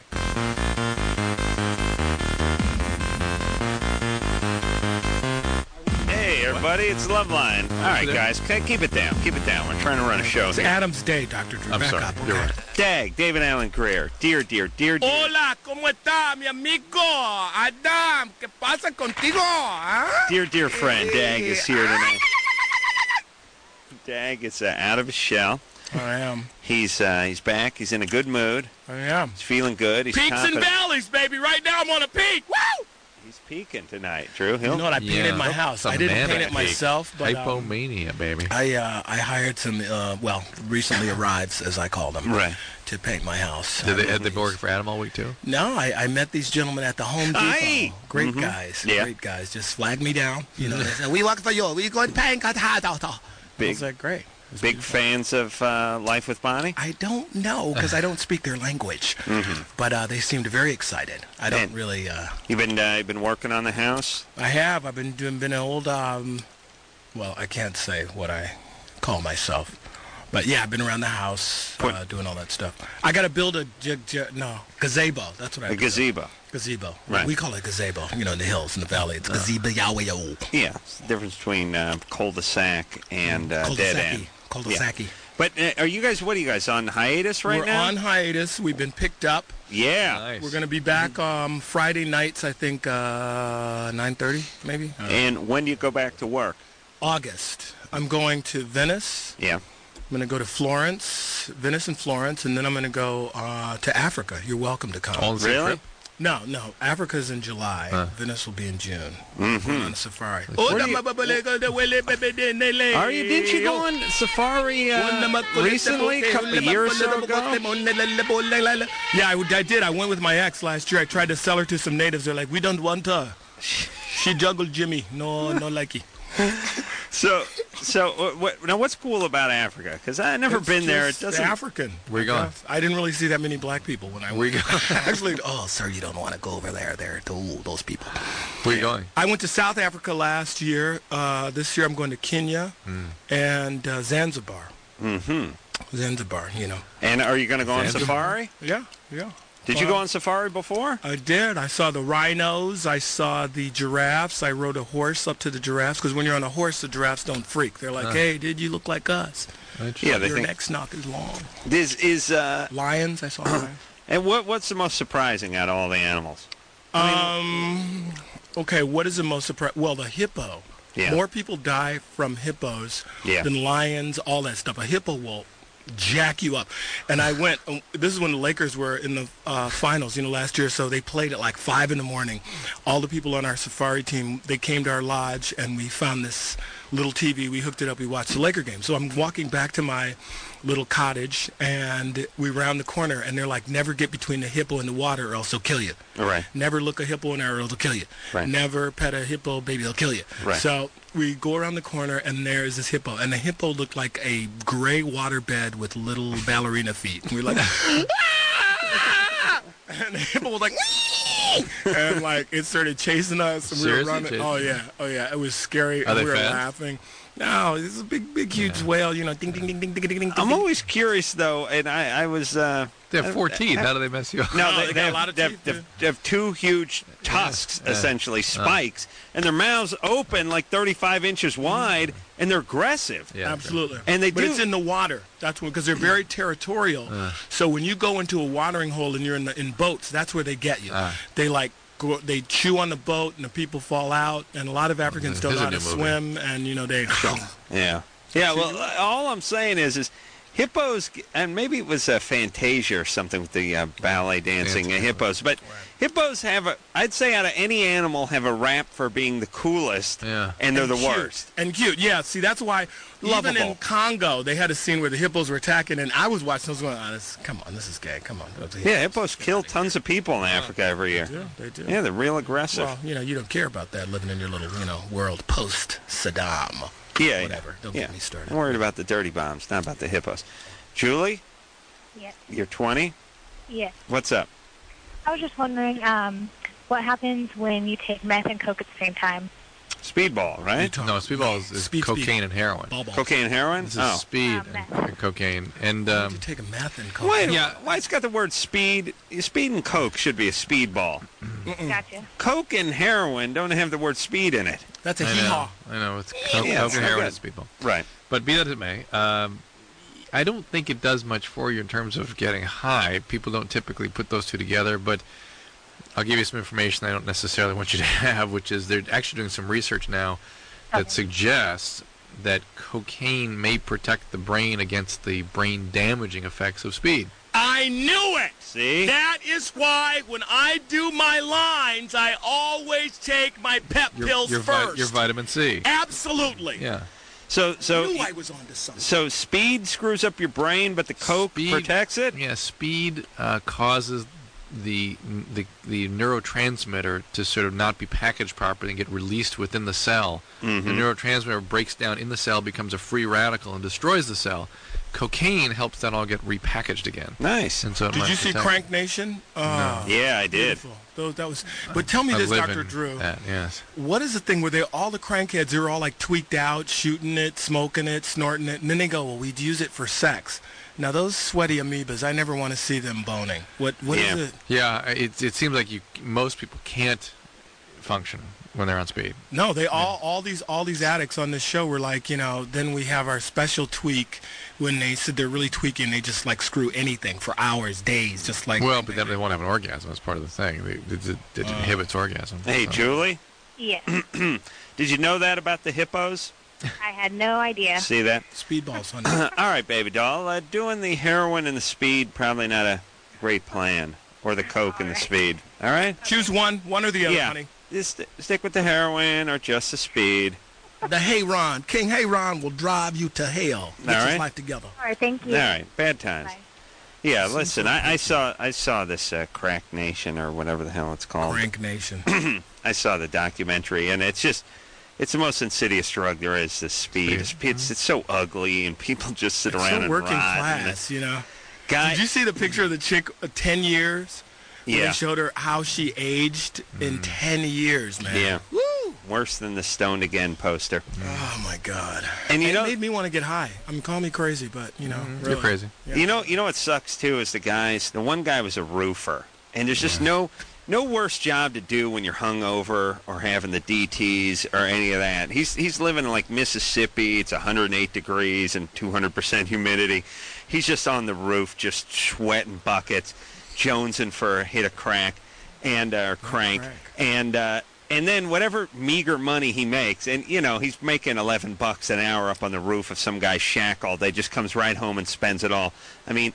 Hey, everybody. It's Loveline. All right, guys. k- Keep it down. Keep it down. We're trying to run a show It's here. Adam's Day, Doctor Drew. I'm Back sorry. up, You're okay? right. Dag, David Allen Greer. Dear, dear, dear, dear. Hola, ¿cómo está, mi amigo? Adam, ¿qué pasa contigo? ¿Ah? Dear, dear friend, Dag is here tonight. Dag is uh, out of his shell. I am. He's uh, he's back. He's in a good mood. I am. He's feeling good. He's Peaks and confident. valleys, baby. Right now I'm on a peak. Woo! He's peaking tonight, Drew. He'll, You know what? I painted Yeah. my house. Some I didn't man paint at it myself, but um, Hypomania, baby. I uh, I hired some, uh, well, recently arrives, as I call them, Right. to paint my house. Did they, Uh, had they been working for Adam all week, too? No, I, I met these gentlemen at the Home Depot. Aye. Great Mhm. guys. Yeah. Great guys. Just flagged me down. You know, they said, we work for you. We go to paint. I big, was like, great. It was big beautiful. fans of uh, Life with Bonnie? I don't know because I don't speak their language, but uh, they seemed very excited. I don't And- really. Uh, You've been, uh, you've been working on the house? I have. I've been doing been an old. Um, well, I can't say what I call myself, but yeah, I've been around the house uh, doing all that stuff. I got to build a j- j- no gazebo. That's what I. A have to do. gazebo. Gazebo. Right. We call it gazebo. You know, in the hills, in the valley, it's gazebo Yahweh. Yeah. It's the difference between uh, cul-de-sac and uh, dead end. Cul-de-sac. But uh, are you guys, what are you guys, on hiatus right We're now? on hiatus. We've been picked up. Yeah. Nice. We're going to be back um, Friday nights. I think uh, nine thirty, maybe. Uh, And when do you go back to work? August. I'm going to Venice. Yeah. I'm going to go to Florence, Venice and Florence, and then I'm going to go uh, to Africa. You're welcome to come. All in the same Really? trip? No, no. Africa's in July. Huh. Venice will be in June. Mm-hmm. We're on a safari. Where do you- Are you, didn't you go on safari uh, recently, a couple of years ago? Yeah, I, I did. I went with my ex last year. I tried to sell her to some natives. They're like, we don't want her. She juggled Jimmy. No, no likey. So, so uh, what, now what's cool about Africa? Because I've never It's been there. It just doesn't. African. Where you going? I didn't really see that many black people when I Where went. you going? Actually, oh, sir, you don't want to go over there. There, ooh, those people. Where you going? I went to South Africa last year. Uh, this year I'm going to Kenya and uh, Zanzibar. Mm-hmm. Zanzibar, you know. And are you going to go on Zanzibar? safari? Yeah, yeah. Did you go on safari before? I did. I saw the rhinos. I saw the giraffes. I rode a horse up to the giraffes because when you're on a horse, the giraffes don't freak. They're like, Huh. "Hey, did you look like us? Yeah, they Your think. neck's not as long." Is is uh, Lions. I saw lions. and what what's the most surprising out of all the animals? Um. Okay. What is the most surprising? Well, the hippo. Yeah. More people die from hippos Yeah. than lions. All that stuff. A hippo will jack you up. And I went. Um, this is when the Lakers were in the uh, finals. You know, last year. So they played at like five in the morning. All the people on our safari team, they came to our lodge, and we found this little T V. We hooked it up. We watched the Laker game. So I'm walking back to my little cottage, and we round the corner, and they're like, "Never get between the hippo and the water, or else they'll kill you." All right. Never look a hippo in the eye, or it'll kill you. Right. Never pet a hippo, baby, it'll kill you. Right. So we go around the corner, and there's this hippo, and the hippo looked like a gray waterbed with little ballerina feet. And we were like, "Ah!" And the hippo was like, and like it started chasing us, and we Seriously? were running. Chasing Oh you? yeah, oh yeah, it was scary. Are and they we were fast? laughing. No, this is a big, big, huge whale. You know, ding, ding, ding, ding, ding, ding, ding. I'm ding. always curious though, and I I was. Uh, They have four I- teeth. I- How do they mess you up? No, No, they, they they got a have, lot of they have- teeth, they have- dude. they have two huge tusks, Yeah. essentially Uh. spikes, and their mouths open like thirty-five inches wide, and they're aggressive. Yeah. Absolutely. And they but do- it's in the water. That's when, because they're very territorial. Uh. So when you go into a watering hole and you're in the, in boats, that's where they get you. Uh. They like go, they chew on the boat, and the people fall out. And a lot of Africans don't This know is how a to new movie. swim, and you know they. Yeah. Yeah. Well, uh, all I'm saying is, is hippos, and maybe it was a Fantasia or something with the uh, ballet dancing uh, hippos, but Hippos have a, I'd say out of any animal, have a rap for being the coolest, Yeah. and they're And the cute. worst. And cute, yeah. See, that's why even Lovable. in Congo, they had a scene where the hippos were attacking, and I was watching. I was going, oh, this, come on, this is gay. Come on. Yeah, hippos kill tons of people in Africa every year. They do, they do. Yeah, they're real aggressive. Well, you know, you don't care about that living in your little, you know, world post-Saddam. yeah, Whatever. Don't yeah. get me started. I'm worried about the dirty bombs, not about the hippos. Julie, Yes. you're twenty? Yes. What's up? I was just wondering, um, what happens when you take meth and coke at the same time? Speedball, right? No, speedball is, is Speed, cocaine speed. and heroin. Ball balls. Cocaine and heroin? This is Oh. speed Uh, and, meth. and cocaine. And Why um, don't you take a meth and coke? Why, Yeah. why it's got the word speed? Speed and coke should be a speedball. Gotcha. Coke and heroin don't have the word speed in it. That's a I hee-haw. know, I know, it's coke, Yeah, coke it's and not heroin good. is speedball. Right. But be that as it may, um, I don't think it does much for you in terms of getting high. People don't typically put those two together, but I'll give you some information I don't necessarily want you to have, which is they're actually doing some research now that Okay. suggests that cocaine may protect the brain against the brain-damaging effects of speed. I knew it! See? That is why when I do my lines, I always take my pep Your, pills your, vi- first. your vitamin C. Absolutely. Yeah. So, so, I knew I was onto something. so speed screws up your brain, but the coke Speed- protects it? Yeah, speed uh, causes the, the the neurotransmitter to sort of not be packaged properly and get released within the cell. Mm-hmm. The neurotransmitter breaks down in the cell, becomes a free radical, and destroys the cell. Cocaine helps that all get repackaged again. Nice. And so it Did might you see protect- Crank Nation? Oh, Yeah, I did. beautiful. Those, that was. But tell me I this, live Doctor in Drew. that, yes. What is the thing where they all the crankheads they're all like tweaked out, shooting it, smoking it, snorting it, and then they go, "Well, we'd use it for sex." Now those sweaty amoebas, I never want to see them boning. What what is Yeah. it? Yeah, it, it seems like you most people can't function when they're on speed. No, they all all these all these addicts on this show were like, you know, then we have our special tweak when they said they're really tweaking, they just like screw anything for hours, days, just like Well, but then they won't have an orgasm. That's part of the thing. It, it, it, it inhibits orgasm. Hey, so. Julie, Yes. did you know that about the hippos? I had no idea. See that? speedballs, honey. All right, baby doll. Uh, doing the heroin and the speed, probably not a great plan. Or the coke and the speed. All right? Choose one, one or the other, Yeah. honey. Just st- stick with the heroin or just the speed. The Hey Ron, King Hey Ron will drive you to hell. Get All your right. life together. All right, thank you. All right, bad times. Bye. Yeah, listen, I, I saw I saw this uh, Crack Nation or whatever the hell it's called. Crank Nation. I saw the documentary, and it's just, it's the most insidious drug there is, the speed. It's, it's, it's so ugly, and people just sit It's around so and working rot. and class, you know. Guy, Did you see the picture of the chick uh, ten years? Where Yeah. They showed her how she aged in ten years, man. Yeah. Woo! Worse than the Stoned Again poster. Oh, my God. And you it know, made me want to get high. I mean, call me crazy, but, you know. really. You're crazy. Yeah. you know, you know what sucks too is the guys. The one guy was a roofer, and there's just no, no worse job to do when you're hungover or having the D Ts or any of that. He's he's living in like Mississippi. It's one hundred eight degrees and two hundred percent humidity. He's just on the roof, just sweating buckets, jonesing for a hit of crack, and uh, or crank, crack. and. Uh, And then whatever meager money he makes, and, you know, he's making eleven bucks an hour up on the roof of some guy's shack all day, just comes right home and spends it all. I mean,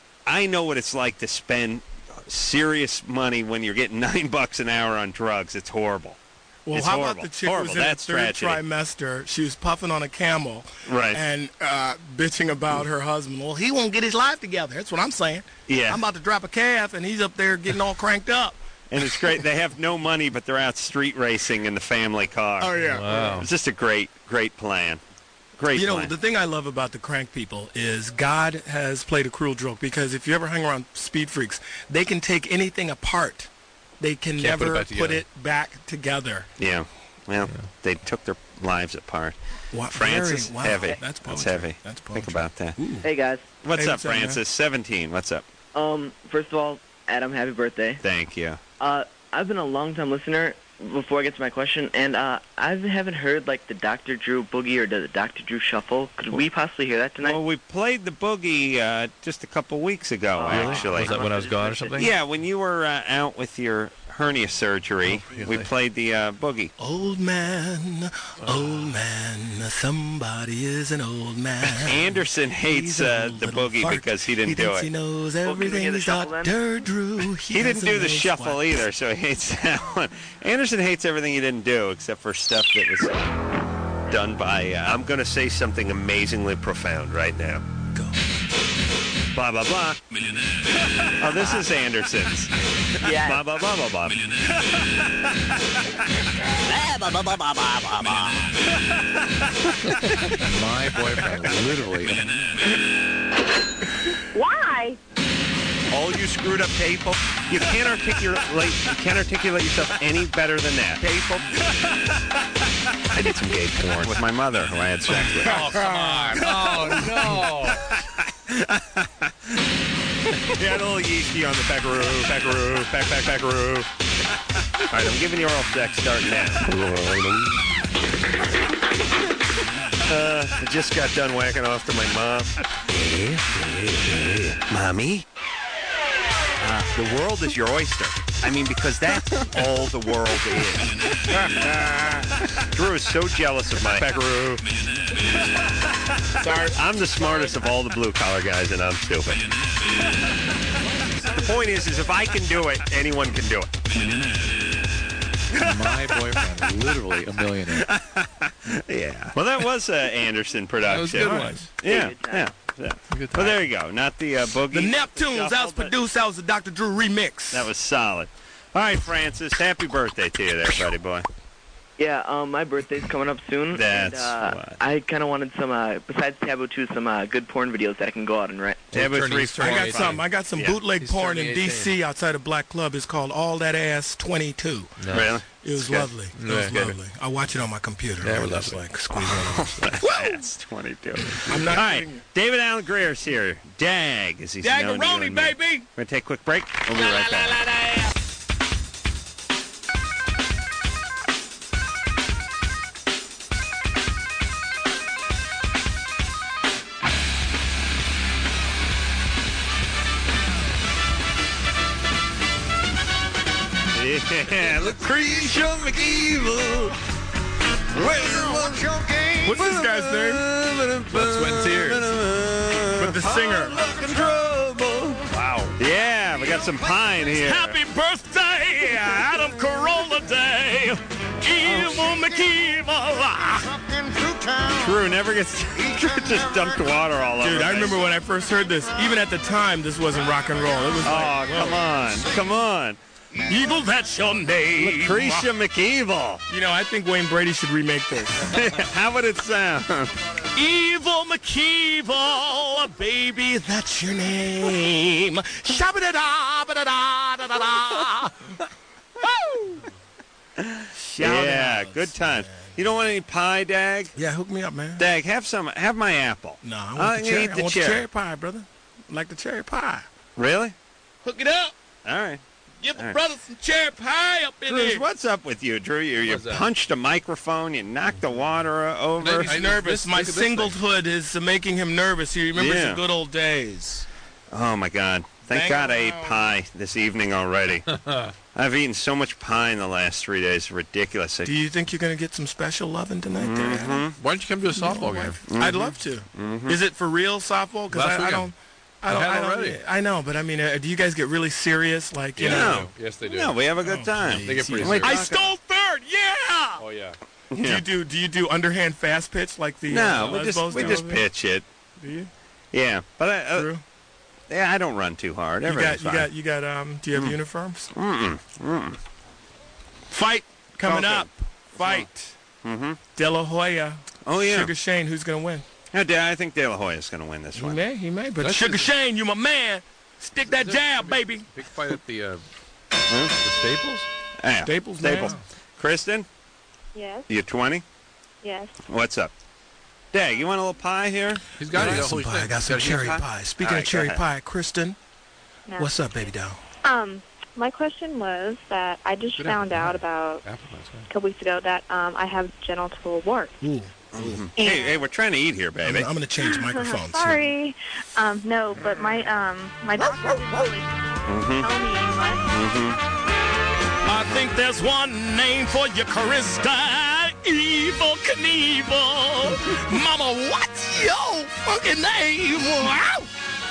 I know what it's like to spend serious money when you're getting nine bucks an hour on drugs. It's horrible. Well, It's how horrible. about the chick Horrible. who was in That's her third tragedy. trimester? She was puffing on a camel. Right. And uh, bitching about her husband. Well, he won't get his life together. That's what I'm saying. Yeah. I'm about to drop a calf, and he's up there getting all cranked up. And it's great. They have no money, but they're out street racing in the family car. Oh, yeah. Wow. It's just a great, great plan. Great You know, plan. the thing I love about the crank people is God has played a cruel joke, because if you ever hang around speed freaks, they can take anything apart. They can Can't put it never back put together. it back together. Yeah. Well, they took their lives apart. Wow, Francis, very- wow, heavy. that's poetry. heavy. That's Think poetry. about that. Hey guys. What's Hey, up, what's up, man? Francis? seventeen. What's up? Um, first of all, Adam, happy birthday. Thank you. Uh, I've been a long time listener. Before I get to my question, and uh, I haven't heard like the Doctor Drew Boogie or the Doctor Drew Shuffle. Could we possibly hear that tonight? Well, we played the boogie uh, just a couple weeks ago, Oh, actually. Was that when I was gone or something? Yeah, when you were uh, out with your hernia surgery, Oh, really? we played the uh, boogie. Old man, old man, somebody is an old man. Anderson hates He's a uh, the little boogie fart. because he didn't he do thinks it. He knows Well, can we everything. hear the He's shuffle Doctor Drew. He, He didn't do the doesn't know shuffle squat. either, so he hates that one. Anderson hates everything he didn't do except for stuff that was done by. Uh, I'm going to say something amazingly profound right now. Go. blah blah blah. Oh, this is Anderson's. Yeah. Blah blah blah blah blah. My boyfriend, literally. Why? All you screwed up people, you can't articulate you can't articulate yourself any better than that. People. I did some gay porn With my mother, who I had sex with. Oh, come on. Oh, no. You had a little yeasty on the peckaroo, peckaroo, peck, peck, peckaroo. All right, I'm giving you oral sex starting now. Uh, I just got done whacking off to my mom. Hey, hey, hey, Mommy? Uh, the world is your oyster. I mean, because that's all the world is. Drew is so jealous of my peckaroo. Sorry, I'm the smartest of all the blue-collar guys, and I'm stupid. The point is, is if I can do it, anyone can do it. My boyfriend, literally a millionaire. Yeah. Well, that was uh, Anderson production. That was a good one. Yeah, yeah. yeah. Good Well, time. there you go. Not the uh, boogie. The Neptunes, that was shuffle, but produced, that was the Doctor Drew remix. That was solid. All right, Francis. Happy birthday to you there, buddy boy. Yeah, um, my birthday's coming up soon. That's and, uh, what. I kind of wanted some, uh, besides Taboo two, some uh, good porn videos that I can go out and rent. Taboo turning- three, he's four, I got turning some. I got some Yeah. bootleg He's porn turning in D C outside a black club. It's called All That Ass twenty-two. No. Really? It was good. lovely. It Yeah, was good. lovely. I watch it on my computer. Yeah, I we're just lovely. like squeeze one of them. That's twenty-two. I'm not All right, kidding you. David Allen Greer's here. Dag, as he's known to you Daggeroni, and me. baby. We're going to take a quick break. We'll be right back. Yeah, Lucretia McEvil. What's this guy's name? Blood, Sweat, and Tears. But the singer. Wow. Yeah, we got some pine here. Happy birthday, Adam Carolla Day. Evil McEvil. Drew never gets Drew just dumped water all over. Dude, I me. remember when I first heard this. Even at the time, this wasn't rock and roll. It was Oh, like, come on. Come on. Evil, that's your name. Lucretia McEvil. You know, I think Wayne Brady should remake this. How would it sound? Evil McEvil, baby, that's your name. Shabba-da-da-ba-da-da-da-da-da. Woo! Yeah, good times. You don't want any pie, Dag? Yeah, hook me up, man. Dag, have some. Have my apple. No, I I'm want the gonna cherry. eat I the want cherry. the cherry pie, brother. I like the cherry pie. Really? Hook it up. All right. Give the All right. brother some cherry pie up in Drew, there. what's up with you, Drew? You, you What's that? punched a microphone. You knocked the water uh, over. He's I- nervous. this- My look at this thing. singlehood is uh, making him nervous. He remembers Yeah. the good old days. Oh, my God. Thank Bang God I ate around. pie this evening already. I've eaten so much pie in the last three days. Ridiculous. I- Do you think you're going to get some special loving tonight, there, Adam? Why don't you come to a softball game? I'd love to. Is it for real softball? Because Last I, I weekend. don't. I I don't. had I, don't already. I know, but I mean, uh, do you guys get really serious? Like, you Yeah, know, they do. Yes, they do. No, we have a good time. They get pretty Wait, serious. I stole third. Yeah. Oh, yeah. Do you do? Do you do underhand fast pitch like the? No, uh, we just Lesbos we do just over there? pitch it. Do you? Yeah, but I, uh, Drew? yeah, I don't run too hard. You got. Everything's You fine. got. You got. Um. Do you have uniforms? Mm-mm. Mm-mm. Fight coming Okay. up. Fight. Mm-hmm. De La Hoya. Oh yeah. Sugar Shane. Who's gonna win? No, Da- I think De La Hoya is going to win this He one. may. He may. But That's Sugar just- Shane, you my man. Stick that jab, baby. Big fight at the, uh, the Staples? Yeah. Staples. Staples. man. Kristen, Yes, you twenty? yes. What's up? Dag, you want a little pie here? He's got I it. got some pie. I got some cherry pie? pie. Speaking All of right, cherry go ahead. pie, Kristen, No. what's up, baby doll? Um, my question was that I just Good found apple out pie. about Apple pie's good. a couple weeks ago that um I have genital warts. Ooh. Mm-hmm. Hey, hey, we're trying to eat here, I'm, baby. gonna- I'm going to change microphones. Sorry. Um, no, but my um my doctor didn't really Mm-hmm. tell me much. Mm-hmm. I think there's one name for you, Krista. Evil Knievel. Mama, what's your fucking name? Wow.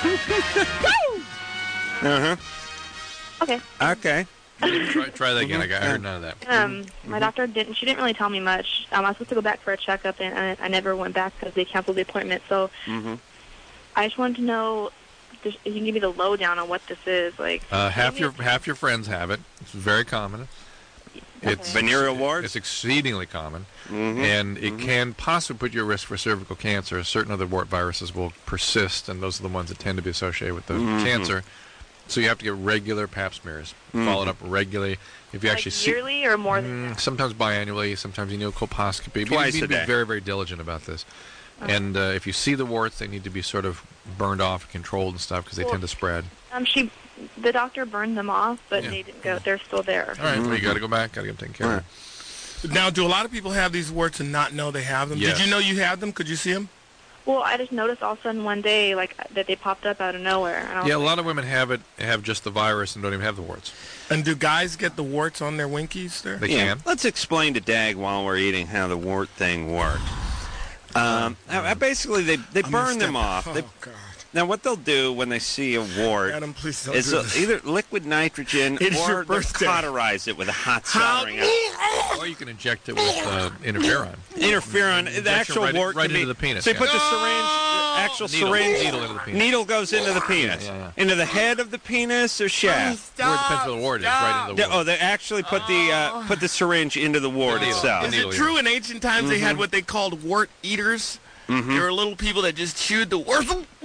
Uh-huh. Okay. Okay. Try, try that again. I, got, I heard none of that. Um, my doctor didn't. She didn't really tell me much. Um, I was supposed to go back for a checkup, and I, I never went back because they canceled the appointment. So Mm-hmm. I just wanted to know if you can give me the lowdown on what this is. Like, Uh, half your half your friends have it. It's very common. It's venereal warts. It's exceedingly common, Mhm. and it Mhm. can possibly put you at risk for cervical cancer. Certain other wart viruses will persist, and those are the ones that tend to be associated with the Mhm. cancer. So you have to get regular Pap smears, Mhm. followed up regularly. If you like actually see, yearly or more than Mm, sometimes biannually, sometimes you need a colposcopy. Twice you need a to be day. very, very diligent about this. And uh, if you see the warts, they need to be sort of burned off, controlled and stuff, because they Well, tend to spread. Um, she, the doctor burned them off, but Yeah. they didn't go. They're still there. All right, well, you got to go back, got to get them taken care of. Now, do a lot of people have these warts and not know they have them? Yes. Did you know you had them? Could you see them? Well, I just noticed all of a sudden one day, like that they popped up out of nowhere. And I was Yeah, a like, lot of women have it, have just the virus and don't even have the warts. And do guys get the warts on their winkies there? They yeah. can. Let's explain to Dag while we're eating how the wart thing works. Um, uh, basically, they they I'm burn gonna them step- off. Oh, They, God. now, what they'll do when they see a wart Adam, please don't is do they'll this. either liquid nitrogen It's or your they'll birthday. cauterize it with a hot How- soldering iron. Or you can inject it with uh, interferon. Interferon, the Injection actual right- wart right can be, into the penis, So they yeah. put the syringe, the actual Needle, syringe, needle into the penis. needle goes into the penis, Yeah, yeah, yeah. into the head of the penis or shaft. Where it depends where the wart is, right into They- the wart. oh, they actually put the uh, put the syringe into the wart The needle. itself. Is needle, it yeah. true in ancient times they Mm-hmm. had what they called wart eaters? Mhm. There were little people that just chewed the wart.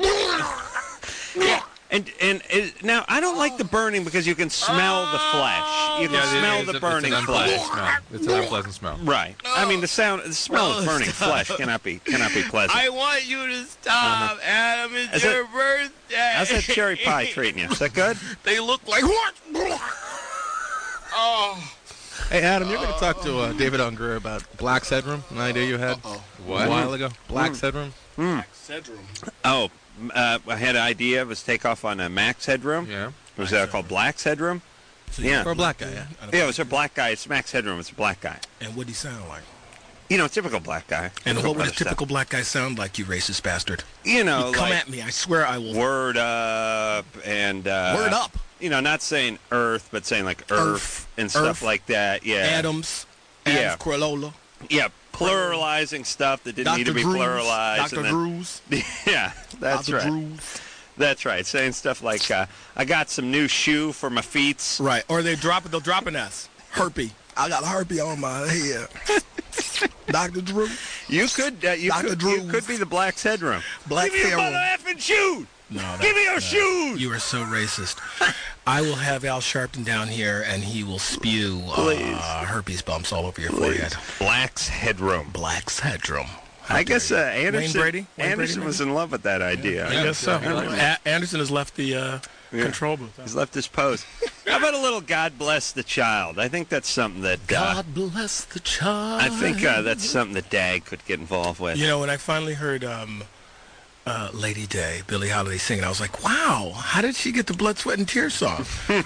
And and it, now I don't like the burning because you can smell the flesh. You can Yeah, it- smell it's the a- burning it's an unpleasant flesh. smell. It's an unpleasant smell. Right. I mean the sound, the smell Oh, of burning stop. flesh cannot be cannot be pleasant. I want you to stop, Adam. It's How's your that- birthday. How's that cherry pie treating you? Is that good? They look like what? Oh. Hey, Adam, you're going to talk to uh, David Unger about Black's Headroom, an idea you had What? a while ago? Black's Headroom? Hmm. Bedroom. Oh, uh, I had an idea. It was takeoff on a Max Headroom. Yeah. Was that called Black's Headroom? Yeah. For a black guy, yeah. Yeah, it was a black guy. It's Max Headroom. It's a black guy. And what did he sound like? You know, typical black guy. And Typical what would a brother stuff. typical black guy sound like, you racist bastard? You know, You come like at me. I swear I will. word up and uh, Word up. You know, not saying Earth, but saying like Earth, Earth. and stuff Earth. like that. Yeah. Adams. Yeah. Adams Corolla. Yeah, pluralizing stuff that didn't need to be Drews, pluralized. Doctor and then- Drews. Yeah, that's Doctor right. Drews. That's right. Saying stuff like, uh, "I got some new shoe for my feet." Right. Or they drop it. They'll drop an S. Herpy. I got herpy on my head. Doctor Drew. You could, uh, you Doctor could, you Drews. could be the Black's Headroom. Black Give me your Pharaoh. mother effing shoe. No, that- Give me your no. shoes. You are so racist. I will have Al Sharpton down here, and he will spew Please. uh, herpes bumps all over your Please. forehead. Black's Headroom. Black's Headroom. I guess uh, Wayne Anderson, Brady? Wayne Anderson Brady, was in love with that idea. I guess so. Yeah. A- Anderson has left the uh, Yeah. control booth. He's left his post. How about a little "God bless the child"? I think that's something that uh, God bless the child. I think uh, that's something that Dag could get involved with. You know, when I finally heard um, uh, Lady Day, Billie Holiday singing, I was like, wow, how did she get the blood, sweat, and tears song?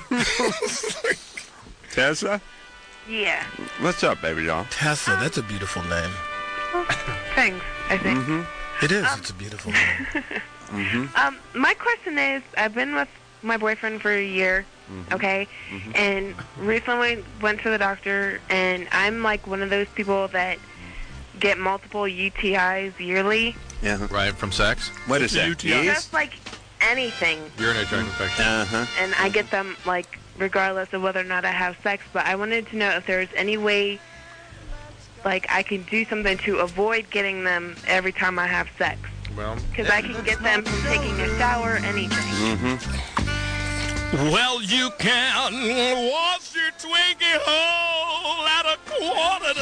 Tessa, Yeah. what's up, baby doll? Tessa, that's a beautiful name. Thanks, I think. Mm-hmm. It is. It's a beautiful name. Mm-hmm. Um, my question is, I've been with my boyfriend for a year, Mm-hmm. okay? And recently went to the doctor, and I'm like one of those people that get multiple U T Is yearly. Yeah. Right, from sex? What is that? U T I? Yeast? Just like anything. Urinary tract infection. Uh-huh. And I get them, like, regardless of whether or not I have sex. But I wanted to know if there's any way, like, I can do something to avoid getting them every time I have sex. Well, Because I can get them from taking a shower, anything. Mm-hmm. Well, you can wash your Twinkie hole at a quarter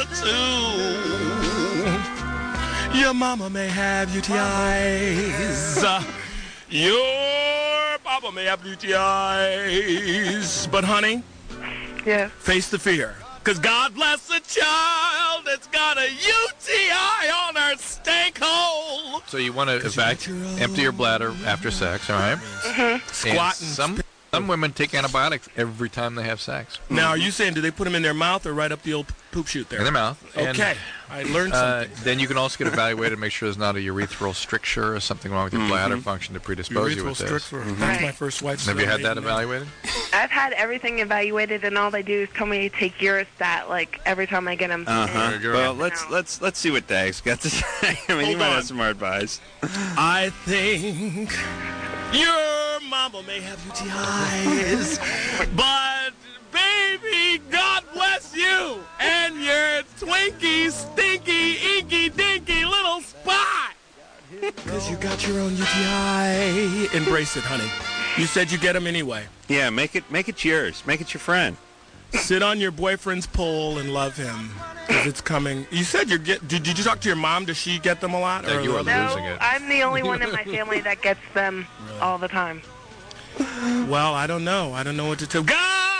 to two. Your mama may have U T Is. Your papa may have U T Is. But, honey, Yeah. face the fear. Because God bless the child that's got a U T I on her stank hole. so you want to evac- empty your bladder after sex, all right? Mm-hmm. Squat and some Some women take antibiotics every time they have sex. Now, are you saying do they put them in their mouth or right up the old poop chute there? In their mouth. Okay. And, I learned uh, something. Then you can also get evaluated to make sure there's not a urethral stricture or something wrong with your Mhm. bladder function to predispose you Urethral with this. stricture. Mhm. That's my first wife's Have you had maiden that name. evaluated? I've had everything evaluated, and all they do is tell me to take Urostat, like, every time I get them. Uh huh. Well, let's let's let's see what Dag's got to say. I mean, you Hold might on. have some more advice. I think your mama may have U T Is, but baby, God bless you and your twinkie, stinky, inky, dinky little spot. Because you got your own U T I. Embrace it, honey. You said you get them anyway. Yeah, make it make it yours. Make it your friend. Sit on your boyfriend's pole and love him. Because it's coming. You said you get. Did, did you talk to your mom? Does she get them a lot? Yeah, you are No, losing it. I'm the only one in my family that gets them all the time. Well, I don't know. I don't know what to tell. God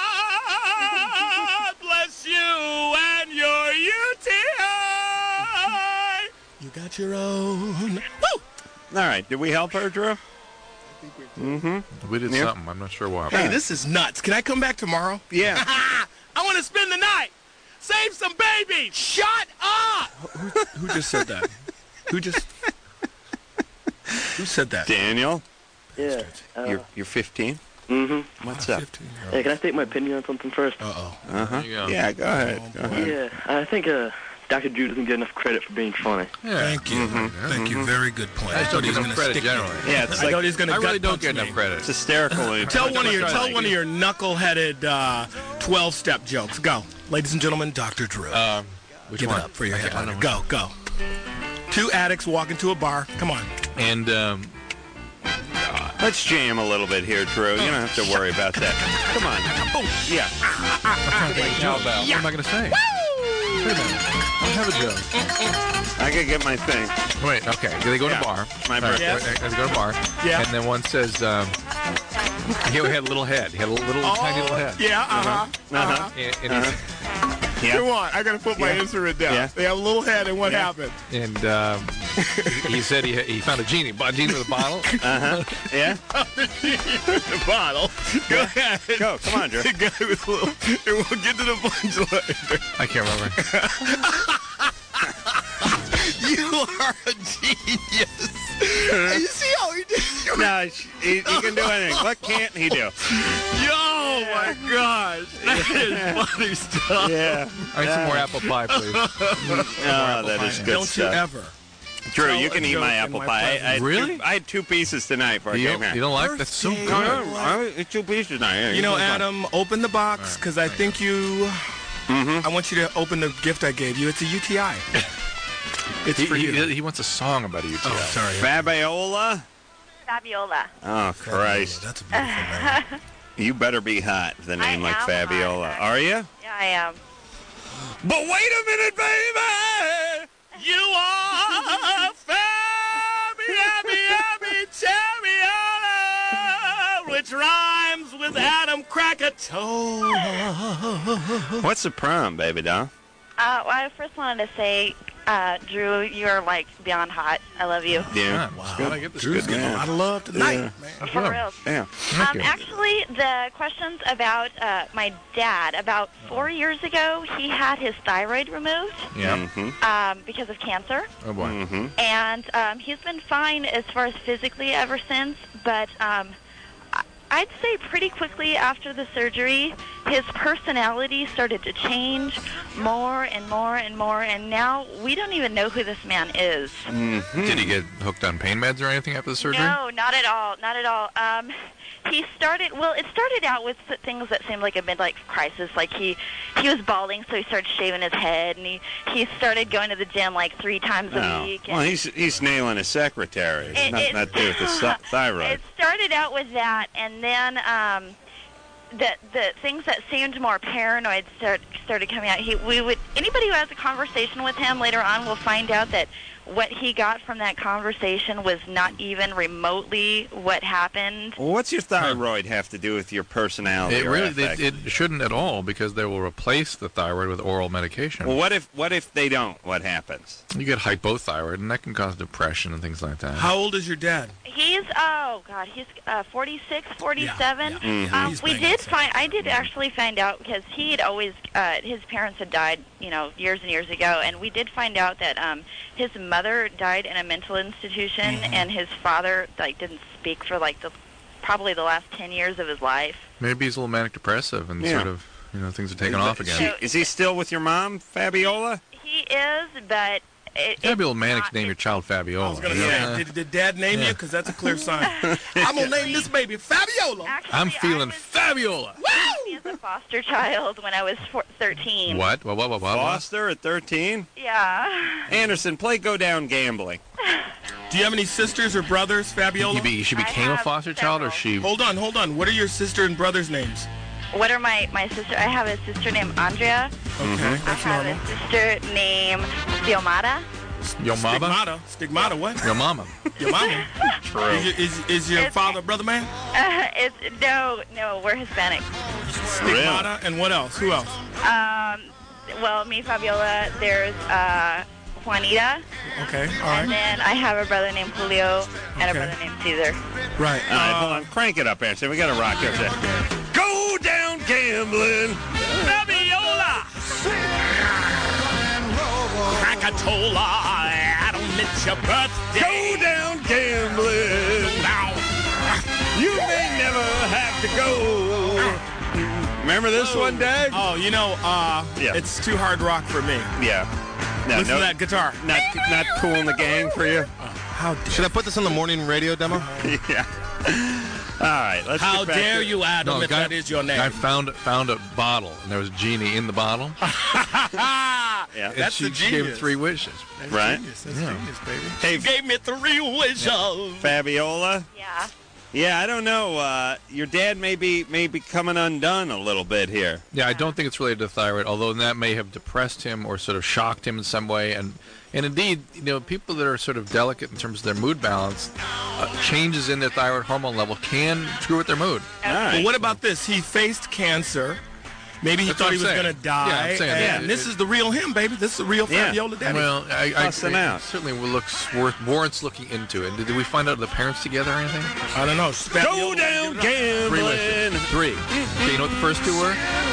bless you and your U T I. You got your own. Woo! All right. Did we help her, Drew? Mm-hmm. We did Yeah. something. I'm not sure why. Hey, this is nuts. Can I come back tomorrow? Yeah. I want to spend the night. Save some babies. Shut up. Who, who just said that? Who just? Who said that? Daniel, Yeah. Uh, you're you're fifteen. mm-hmm. What's up? Hey, can I state my opinion on something first? Uh-oh. Uh huh. you go. Yeah. Go ahead. Go ahead. Yeah, I think uh, Doctor Drew doesn't get enough credit for being funny. Yeah. Thank you. Thank you. Very good point. I just don't thought he give was him gonna credit stick generally. me. Yeah. It's I like thought he was going to I really don't punch get me. enough credit. it's hysterical. Tell one of your Try tell that one of your knuckle-headed uh, twelve-step jokes. Go, ladies and gentlemen, Doctor Drew. Um, which Give one? it up for your I can't- I headliner. don't know. Go, go. Two addicts walk into a bar. Come on. And um, Let's jam a little bit here, Drew. You don't have to worry about that. Come on. Yeah. cowbell. What am I going to say? Wait a minute. I don't have a joke. I gotta get my thing. Wait, okay. They go to Yeah. a bar. My All right, birthday. They go to a bar. Yeah. And then one says, um, he had a little head. He had a little, Oh, tiny little head. Yeah, uh-huh. Uh-huh. And, and, he- Yeah. Come on, I gotta put my Yeah. instrument down. Yeah. They have a little head, and what Yeah. happened? and um, he, he said he, he found a genie. Bought a genie with a bottle. Uh huh. Yeah. The bottle. Go ahead. Go. Come on, Drew. The guy with a little, and we'll get to the punchline. I can't remember. You are a genius. You see how he did? No, he, he can do anything. What can't he do? Yo, my gosh, that is funny stuff. Yeah. I need some more apple pie, please. Oh, that is good Don't stuff. you ever? Drew, tell you a can eat joke my in apple my pie. I, I had Really? Two, I had two pieces tonight before I You came don't, here. you don't like that's so Birthday. good. No, no, I ate two pieces tonight. Yeah, You know, it's fine. Adam, open the box because I think you. Mhm. I want you to open the gift I gave you. It's a U T I. It's He, for he, you. he wants a song about a U T I. Oh, sorry. Fabiola? Fabiola. Oh, Christ. That's a beautiful name. You better be hot with a name I like am Fabiola. hot. Are you? Yeah, I am. But wait a minute, baby! You are Fabi, Abby, Abby, Cherryola, which rhymes with Adam Krakatoa. What's the prom, baby doll? Uh, well, I first wanted to say, uh, Drew, you're like beyond hot. I love you. Yeah. Wow. Gotta get this Drew's good. getting man. a lot of love tonight, Yeah. man. For real. Yeah. Thank Um, you. actually, the questions about uh, my dad. About four years ago, he had his thyroid removed Yeah. Mm-hmm. um, because of cancer. Oh, boy. Mm-hmm. And um, he's been fine as far as physically ever since, but um, I- I'd say pretty quickly after the surgery, his personality started to change more and more and more, and now we don't even know who this man is. Mm-hmm. Did he get hooked on pain meds or anything after the surgery? No, not at all, not at all. Um, he started, well, it started out with s- things that seemed like a midlife crisis. Like he, he was balding, so he started shaving his head, and he, he started going to the gym like three times a Oh. week. Well, he's he's nailing his secretary. It- Nothing it- to do with the thi- thyroid. It started out with that, and then um, the the things that seemed more paranoid start, started coming out. He, we would anybody who has a conversation with him later on will find out that what he got from that conversation was not even remotely what happened. Well, what's your thyroid have to do with your personality? It or really affect? it, it shouldn't at all, because they will replace the thyroid with oral medication. Well, what if what if they don't? What happens? You get hypothyroid, and that can cause depression and things like that. How old is your dad? He's oh god, he's uh, forty-six, forty-seven. Yeah, yeah. Mhm. Um, He's we banging did find. I did actually find out because he had always uh, his parents had died, you know, years and years ago, and we did find out that um, his mother died in a mental institution, Mm-hmm. and his father like didn't speak for like the probably the last ten years of his life. Maybe he's a little manic depressive, and Yeah. sort of, you know, things are taking off again. She- is he still with your mom, Fabiola? He is, but it, You gotta be a little manic to name your child Fabiola. I was gonna you know? say, did, did Dad name Yeah. you? Because that's a clear sign. I'm gonna name this baby Fabiola. I'm feeling Fabiola. me as a foster child when I was four, thirteen. What? What? What? What? What? Foster at thirteen? Yeah. Anderson, play Go Down Gambling. Do you have any sisters or brothers, Fabiola? You be, she became a foster child, or she? Hold on, hold on. What are your sister and brother's names? What are my my sister? I have a sister named Andrea. Okay, I that's have normal. a sister named Xiomara. Yo mama? Stigmata. Stigmata, what? Your mama. Your mama? True. Is, your- is, is your It's- father a brother man? Uh, it's no, no, we're Hispanic. Stigmata, and what else? Who else? Um, well, me, Fabiola. There's uh, Juanita, Okay, all and right. then I have a brother named Julio and Okay. a brother named Caesar. Right. All right, hold on. Crank it up, Anderson. We got to rock it. Go Down Gambling. Fabiola! Krakatoa, Adam, it's your birthday. Go Down Gambling. You may never have to go. Remember this one, Dag? Oh, you know, uh, Yeah. it's too hard rock for me. Yeah. No, Listen no, to that guitar. Not, not cool in the gang for you? How dare Should I put this on the morning radio demo? Yeah. All right, let's How get back dare to- you, Adam, No, if guy, that is your name? guy found found a bottle, and there was a genie in the bottle. Yeah. and That's she, the she gave him genius. three wishes. That's Right? genius. That's Yeah. genius, baby. Hey, You gave me three wishes. Fabiola? Yeah. Yeah, I don't know. Uh, your dad may be, may be coming undone a little bit here. Yeah, I don't think it's related to thyroid, although that may have depressed him or sort of shocked him in some way. And and indeed, you know, people that are sort of delicate in terms of their mood balance, uh, changes in their thyroid hormone level can screw with their mood. All right. Well, what about this? He faced cancer. Maybe he That's thought what he I'm was saying. going to die. Yeah, I'm saying and that. this is the real him, baby. This is the real Yeah. Fabiola daddy. Well, I, I, Busting I out. certainly looks worth warrants looking into it. Did, did we find out the parents together or anything? I don't know. Go Fabiola, Down give it up. Three Gambling. wishes. Three. Okay, you know what the first two were?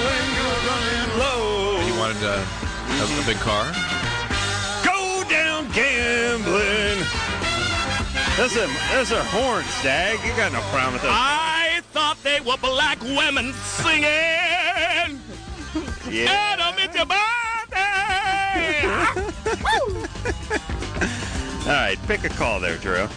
Low. He wanted uh, a, a big car. Go Down Gambling. Those are, those are horns, Dag. You got no problem with those. I thought they were black women singing. Yeah. Adam, it's your birthday. All right, pick a call there, Drew.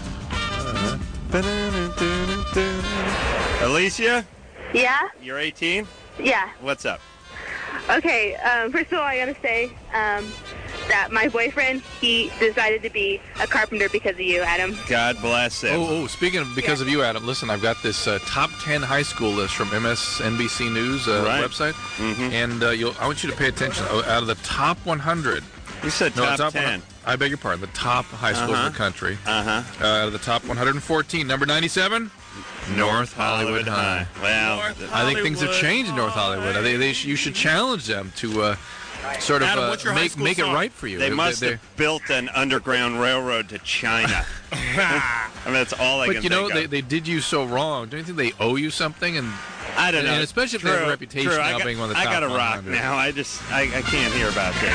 Alicia, Yeah? you're eighteen? Yeah. What's up? Okay, um, first of all, I gotta say um, that my boyfriend, he decided to be a carpenter because of you, Adam. God bless him. Oh, oh, speaking of because of you, Adam, listen, I've got this uh, top ten high school list from M S N B C News uh, Right. website, Mhm. and uh, you'll, I want you to pay attention. Oh, out of the top one hundred, You said no, top, top ten. one hundred, I beg your pardon, the top high schools Uh-huh. in the country. Uh-huh. Uh, out of the top one hundred fourteen, number ninety-seven, North Hollywood High. Well, North I think things have Hollywood changed in North Hollywood. I think they sh- you should challenge them to uh, sort of Adam, uh, what's your high make school make it song? right for you. they They- must they- have built an underground railroad to China. I mean, that's all I But can you know, think they, of. they did you so wrong. Don't you think they owe you something? And I don't and, know. and especially if they have a Drew, reputation Drew, I now got, being one of the I top gotta one rock hundred. now. I just, I, I can't hear about this.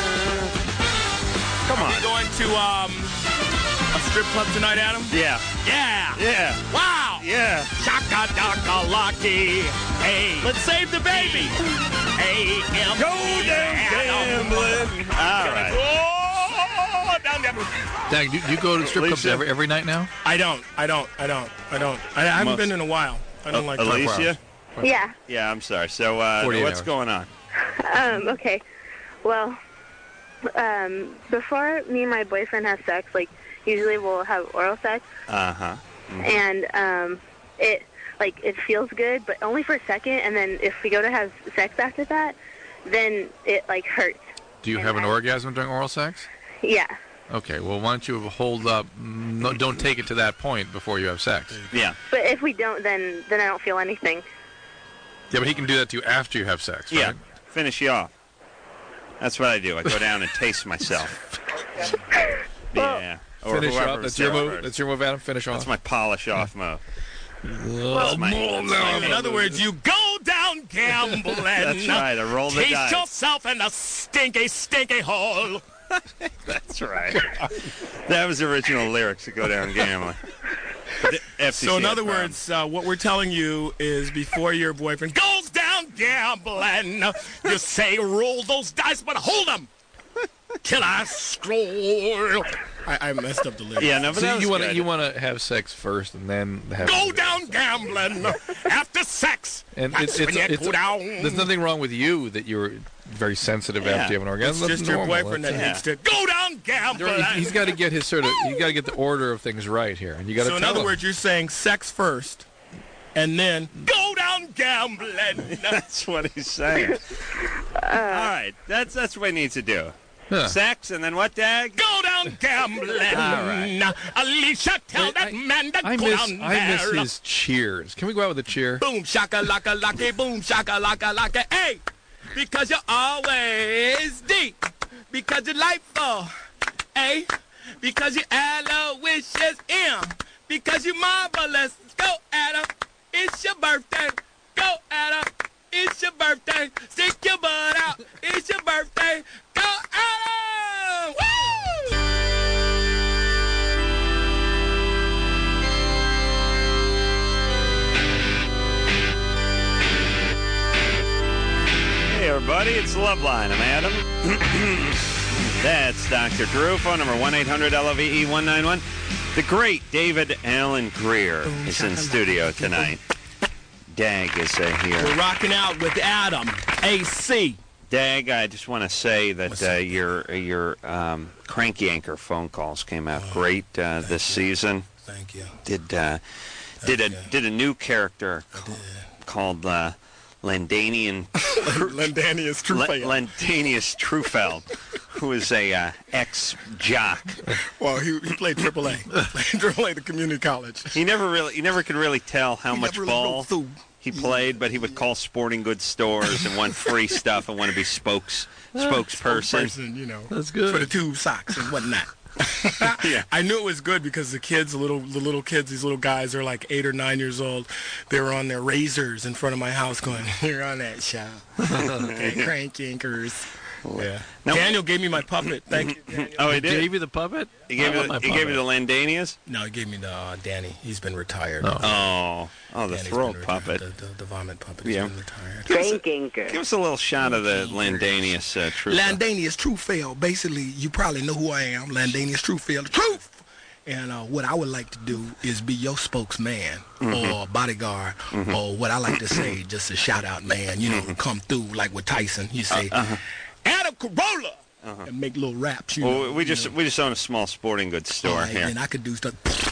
Come on. Going to um, a strip club tonight, Adam? Yeah. Yeah. Yeah. Wow. Yeah. Shaka daka lucky. Hey. Let's save the baby. Hey, M- Go Down Gambling. All right. Oh, down there. Dag, do, do you go to strip clubs Alicia? every, every night now? I don't. I don't. I don't. I don't. I, I haven't Must- been in a while. I don't like Alicia? Yeah. Yeah, I'm sorry. So, uh, forty-eight what's hours. going on? Um, okay. Well, um, before me and my boyfriend have sex, like, usually we'll have oral sex, Uh-huh. and um, it, like, it feels good, but only for a second, and then if we go to have sex after that, then it, like, hurts. Do you And have an I- orgasm during oral sex? Yeah. Okay, well, why don't you hold up? No, don't take it to that point before you have sex. Yeah. But if we don't, then then I don't feel anything. Yeah, but he can do that to you after you have sex, right? Yeah. Finish you off. That's what I do. I go down and taste myself. Yeah. Or Finish whoever off. was That's your there move. first. That's your move, Adam. Finish off. That's my polish off move. Well, my- that's in my- other words, you go down gambling. That's right, I roll the Taste dice. yourself in a stinky, stinky hole. That's right. That was the original lyrics to Go Down Gambling. The F C C So in other had problems. words, uh, what we're telling you is before your boyfriend goes down gambling, you say, roll those dice, but hold them. Till I scroll. I, I messed up the lyrics. Yeah, no, but So that was you want to good. you want to have sex first and then have Go down gambling after sex. And That's it's, it's, when you it's go down. there's nothing wrong with you that you're very sensitive Yeah. after you have an orgasm. It's That's just your normal. boyfriend that That's- needs to go down gambling. He- He's got to get his sort of. You got to get the order of things right here, and you got to. So in tell other him. words, you're saying sex first, and then go down gambling. That's what he's saying. All right, that's that's what he needs to do. Huh. Sex, and then what, Dag? Go down gambling. All right. Alicia, tell Wait, that I- man to I go miss down I there. miss his cheers. Can we go out with a cheer? Boom, shaka, laka, laka, boom, shaka, laka, laka. Hey, because you're always deep. Because you're delightful. Hey, because you're Aloysius M. Because you're marvelous. Go, Adam. It's your birthday. Go, Adam. It's your birthday. Stick your butt out. It's your birthday. Go, Adam. Woo! Hey, everybody, it's Loveline. I'm Adam. That's Doctor Drew. Phone number one eight hundred L O V E one nine one. The great David Allen Greer is in studio tonight. Dag is uh, here. We're rocking out with Adam, A C. Dag, I just want to say that uh, your your um, Cranky Anchor phone calls came out great uh, this season. Thank you. Did uh, did a did a new character called uh, Landanian Landanius Truffaut. Landanius Trufeld, who is a uh, ex-jock. Well, he, he played Triple A. Played Triple A, the community college. He never really, you never could really tell how He much never really ball broke through. he played, but he would call sporting goods stores and want free stuff and want to be spokes spokesperson. Spokesperson, you know. That's good. For the tube socks and whatnot. Yeah. I knew it was good because the kids, the little, the little kids, these little guys, they're like eight or nine years old. They were on their razors in front of my house, going, "You're on that show, okay, Crank Anchors." Yeah. Now- Daniel gave me my puppet. Thank you, Daniel. Oh, he He did. gave you the puppet? He gave I you. want my The, he gave you the puppet. Landanias. No, he gave me the uh, Danny. He's been retired. Oh. Oh, oh, the Danny's throat been puppet. retired. The, the, the vomit puppet. Yeah. He's been retired. Crank Anchor. Give us a little shot of the Landanius uh, Trufeld. Landanius Trufeld. Basically, you probably know who I am. Landanius Trufeld. The truth. And uh, what I would like to do is be your spokesman or bodyguard or what I like to say, just a shout out man. You know, come through like with Tyson. You say, Adam Carolla, and make little raps. You know, Well, we you just know. we just own a small sporting goods store All right, here. and I could do stuff.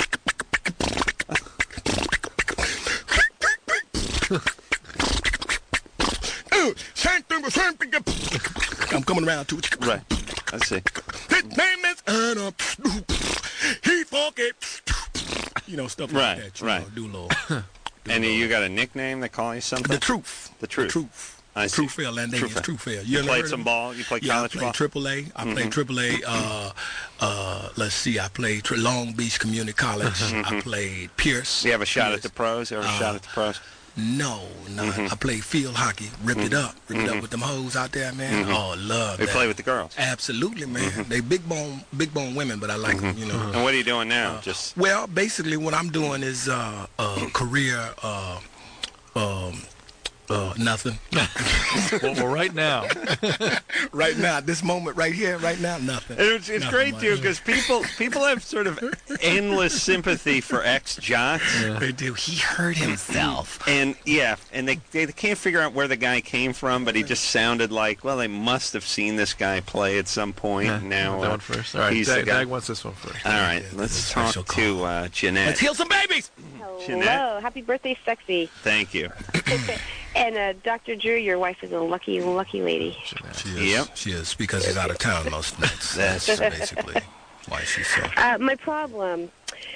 Same thing, but same thing. I'm coming around to it. Right. Let's see. His name is Adam. He funky. You know, stuff like Right, that. You right. know, do a little. And you got a nickname? They call you something? The truth. The truth. The truth. I see. Truthfield, Landanius Truthfield. Truthfield. You ever played heard some of him? ball? You played yeah, college I played ball? Triple A. I played Mhm. Triple A. Uh, uh, let's see. I played Tri- Long Beach Community College. I played Pierce. Do you have a shot Pierce. at the pros? You ever Uh, shot at the pros? No, no. Mhm. I played field hockey. Ripped it up. Ripped it Mhm. up with them hoes out there, man. Mhm. Oh, love You that. play with the girls? Absolutely, man. Mhm. They big bone, big bone women, but I like them. You know. And what are you doing now? Just Well, basically, what I'm doing is uh, uh, career. Uh, um, uh, nothing. well, well, right now. right now, this moment right here, right now, nothing. And It's, it's Nothing great much. too because people people have sort of endless sympathy for ex jocks. They do. He hurt himself. And yeah, and they, they can't figure out where the guy came from, but he just sounded like, well, they must have seen this guy play at some point. Yeah, now that uh, one first. All right, he's the Dag, guy. Dag wants this one first. All right, let's talk to uh, Jeanette. Let's heal some babies. Jeanette? Hello, happy birthday, sexy. Thank you. And uh, Doctor Drew, your wife is a lucky, lucky lady. She is. Yep. She is because he's out of town most nights. That's basically. Why she's so... Uh, my problem.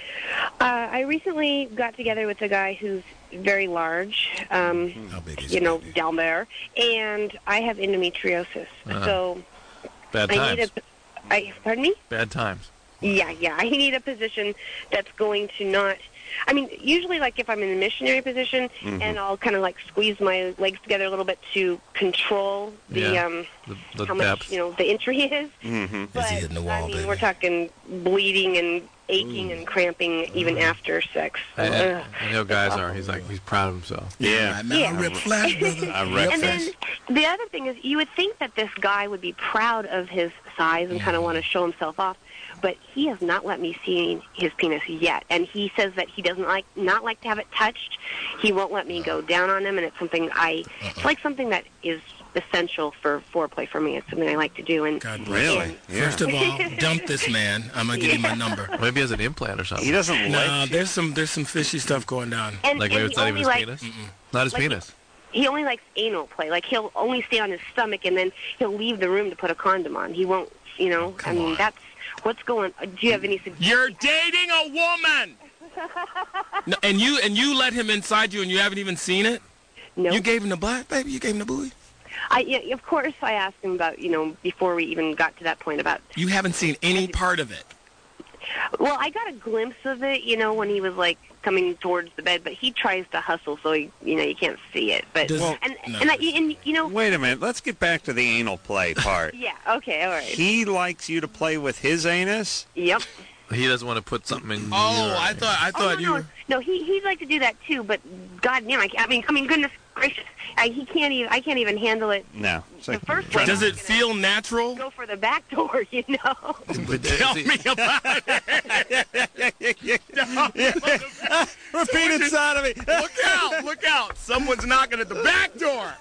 Uh, I recently got together with a guy who's very large, um, How big is you it, know, baby? down there, and I have endometriosis. Uh-huh. So Bad I times. need a. I pardon me. Bad times. Yeah, yeah. I need a position that's going to not. I mean, usually, like if I'm in a missionary position, Mhm. and I'll kind of like squeeze my legs together a little bit to control the Yeah. um The, the how depth. much you know the entry is. Mm-hmm. But Is he hitting the wall, I mean, baby? we're talking bleeding and aching and cramping even after sex. So, I, I, ugh. I know guys are. He's like, he's proud of himself. Yeah. Right, man, Yeah. I rip flash, brother. I rip And flash. then the other thing is, you would think that this guy would be proud of his size and kind of want to show himself off, but he has not let me see his penis yet. And he says that he doesn't like not like to have it touched. He won't let me go down on him, and it's something I. It's like something that is essential for foreplay for me. It's something I like to do. And God bless Really? you. Yeah. First of all, dump this man. I'm gonna give you my number. Maybe he has an implant or something. He doesn't Nah, like. there's some there's some fishy stuff going down. and, Like and maybe he it's not even only his likes, penis. Not his Like- penis. He only likes anal play. Like he'll only stay on his stomach, and then he'll leave the room to put a condom on. He won't. You know. I Come mean, on. that's what's going. Do you have any suggestions? You're dating a woman. No, and you and you let him inside you, and you haven't even seen it. No. You gave him the butt, baby. You gave him the booty. I, yeah, of course, I asked him about, you know, before we even got to that point about. You haven't seen any part of it. Well, I got a glimpse of it, you know, when he was like coming towards the bed, but he tries to hustle, so he, you know, you can't see it. But Does- and no. and, I, and you know, Wait a minute. Let's get back to the anal play part. yeah, okay, all right, He likes you to play with his anus? yep. He doesn't want to put something in. Oh, your- I thought I Oh, thought no, you. no, Were... no, he he'd like to do that too, but goddamn, I, can't- I mean, I mean, goodness gracious, I, he can't even, I can't even handle it. No. It's like The first trying one- Does it feel natural? Go for the back door, you know. But, uh, Tell see- me about it. Repeated sodomy. Look out! Look out! Someone's knocking at the back door.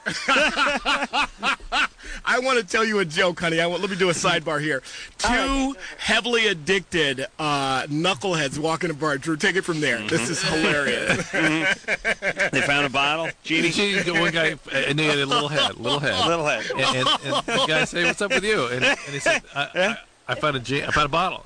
I want to tell you a joke, honey. I want, let me do a sidebar here. Two heavily addicted uh, knuckleheads walking a bar. Drew, take it from there. This is hilarious. They found a bottle. Genie. Genie, the one guy, and he had a little head, little head. Little head. And, and, and the guy said, "What's up with you?" And, and he said, I, I, "I found a, G- I found a bottle."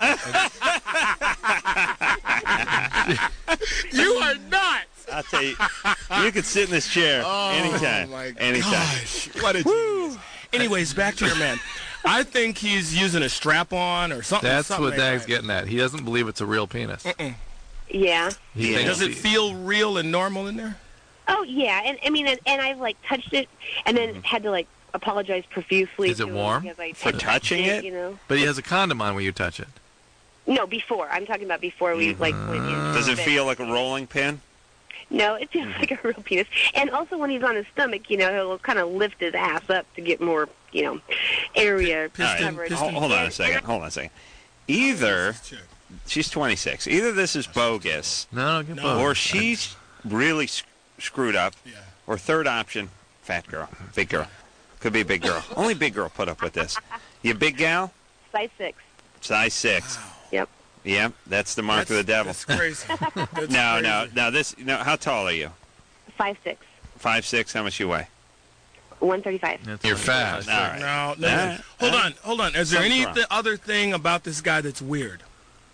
You are nuts. I'll tell you, you could sit in this chair anytime. Oh, my anytime. gosh. What a genius. Anyways, back to your man. I think he's using a strap-on or something. That's something what like Dag's that. getting at. He doesn't believe it's a real penis. Yeah. He Yeah. thinks Does it he- feel real and normal in there? Oh yeah, and I mean, and, and I've like touched it, and then had to like apologize profusely. Is it to him warm? because I For touched touching it? You know. But he has a condom on when you touch it. No, before. I'm talking about before we like went in. Does it feel like a rolling pin? No, it feels like a real penis. And also when he's on his stomach, you know, he'll kind of lift his ass up to get more, you know, area All right. coverage. Hold, hold on a second. Hold on a second. Either she's twenty-six. Either this is bogus, No, no, get No. both. or she's really sc- screwed up, Yeah. or third option, fat girl, big girl. Could be a big girl. Only big girl put up with this. You a big gal? Size six. Size six. Yep. Yep, that's the mark That's, of the devil. That's crazy. That's No, crazy. no, no. This. No. How tall are you? Five six. Five six. How much you weigh? One thirty five. That's You're what- fast. All right. No, no. All right. Hold All right. on, hold on. Is there Something's any wrong. th- other thing about this guy that's weird?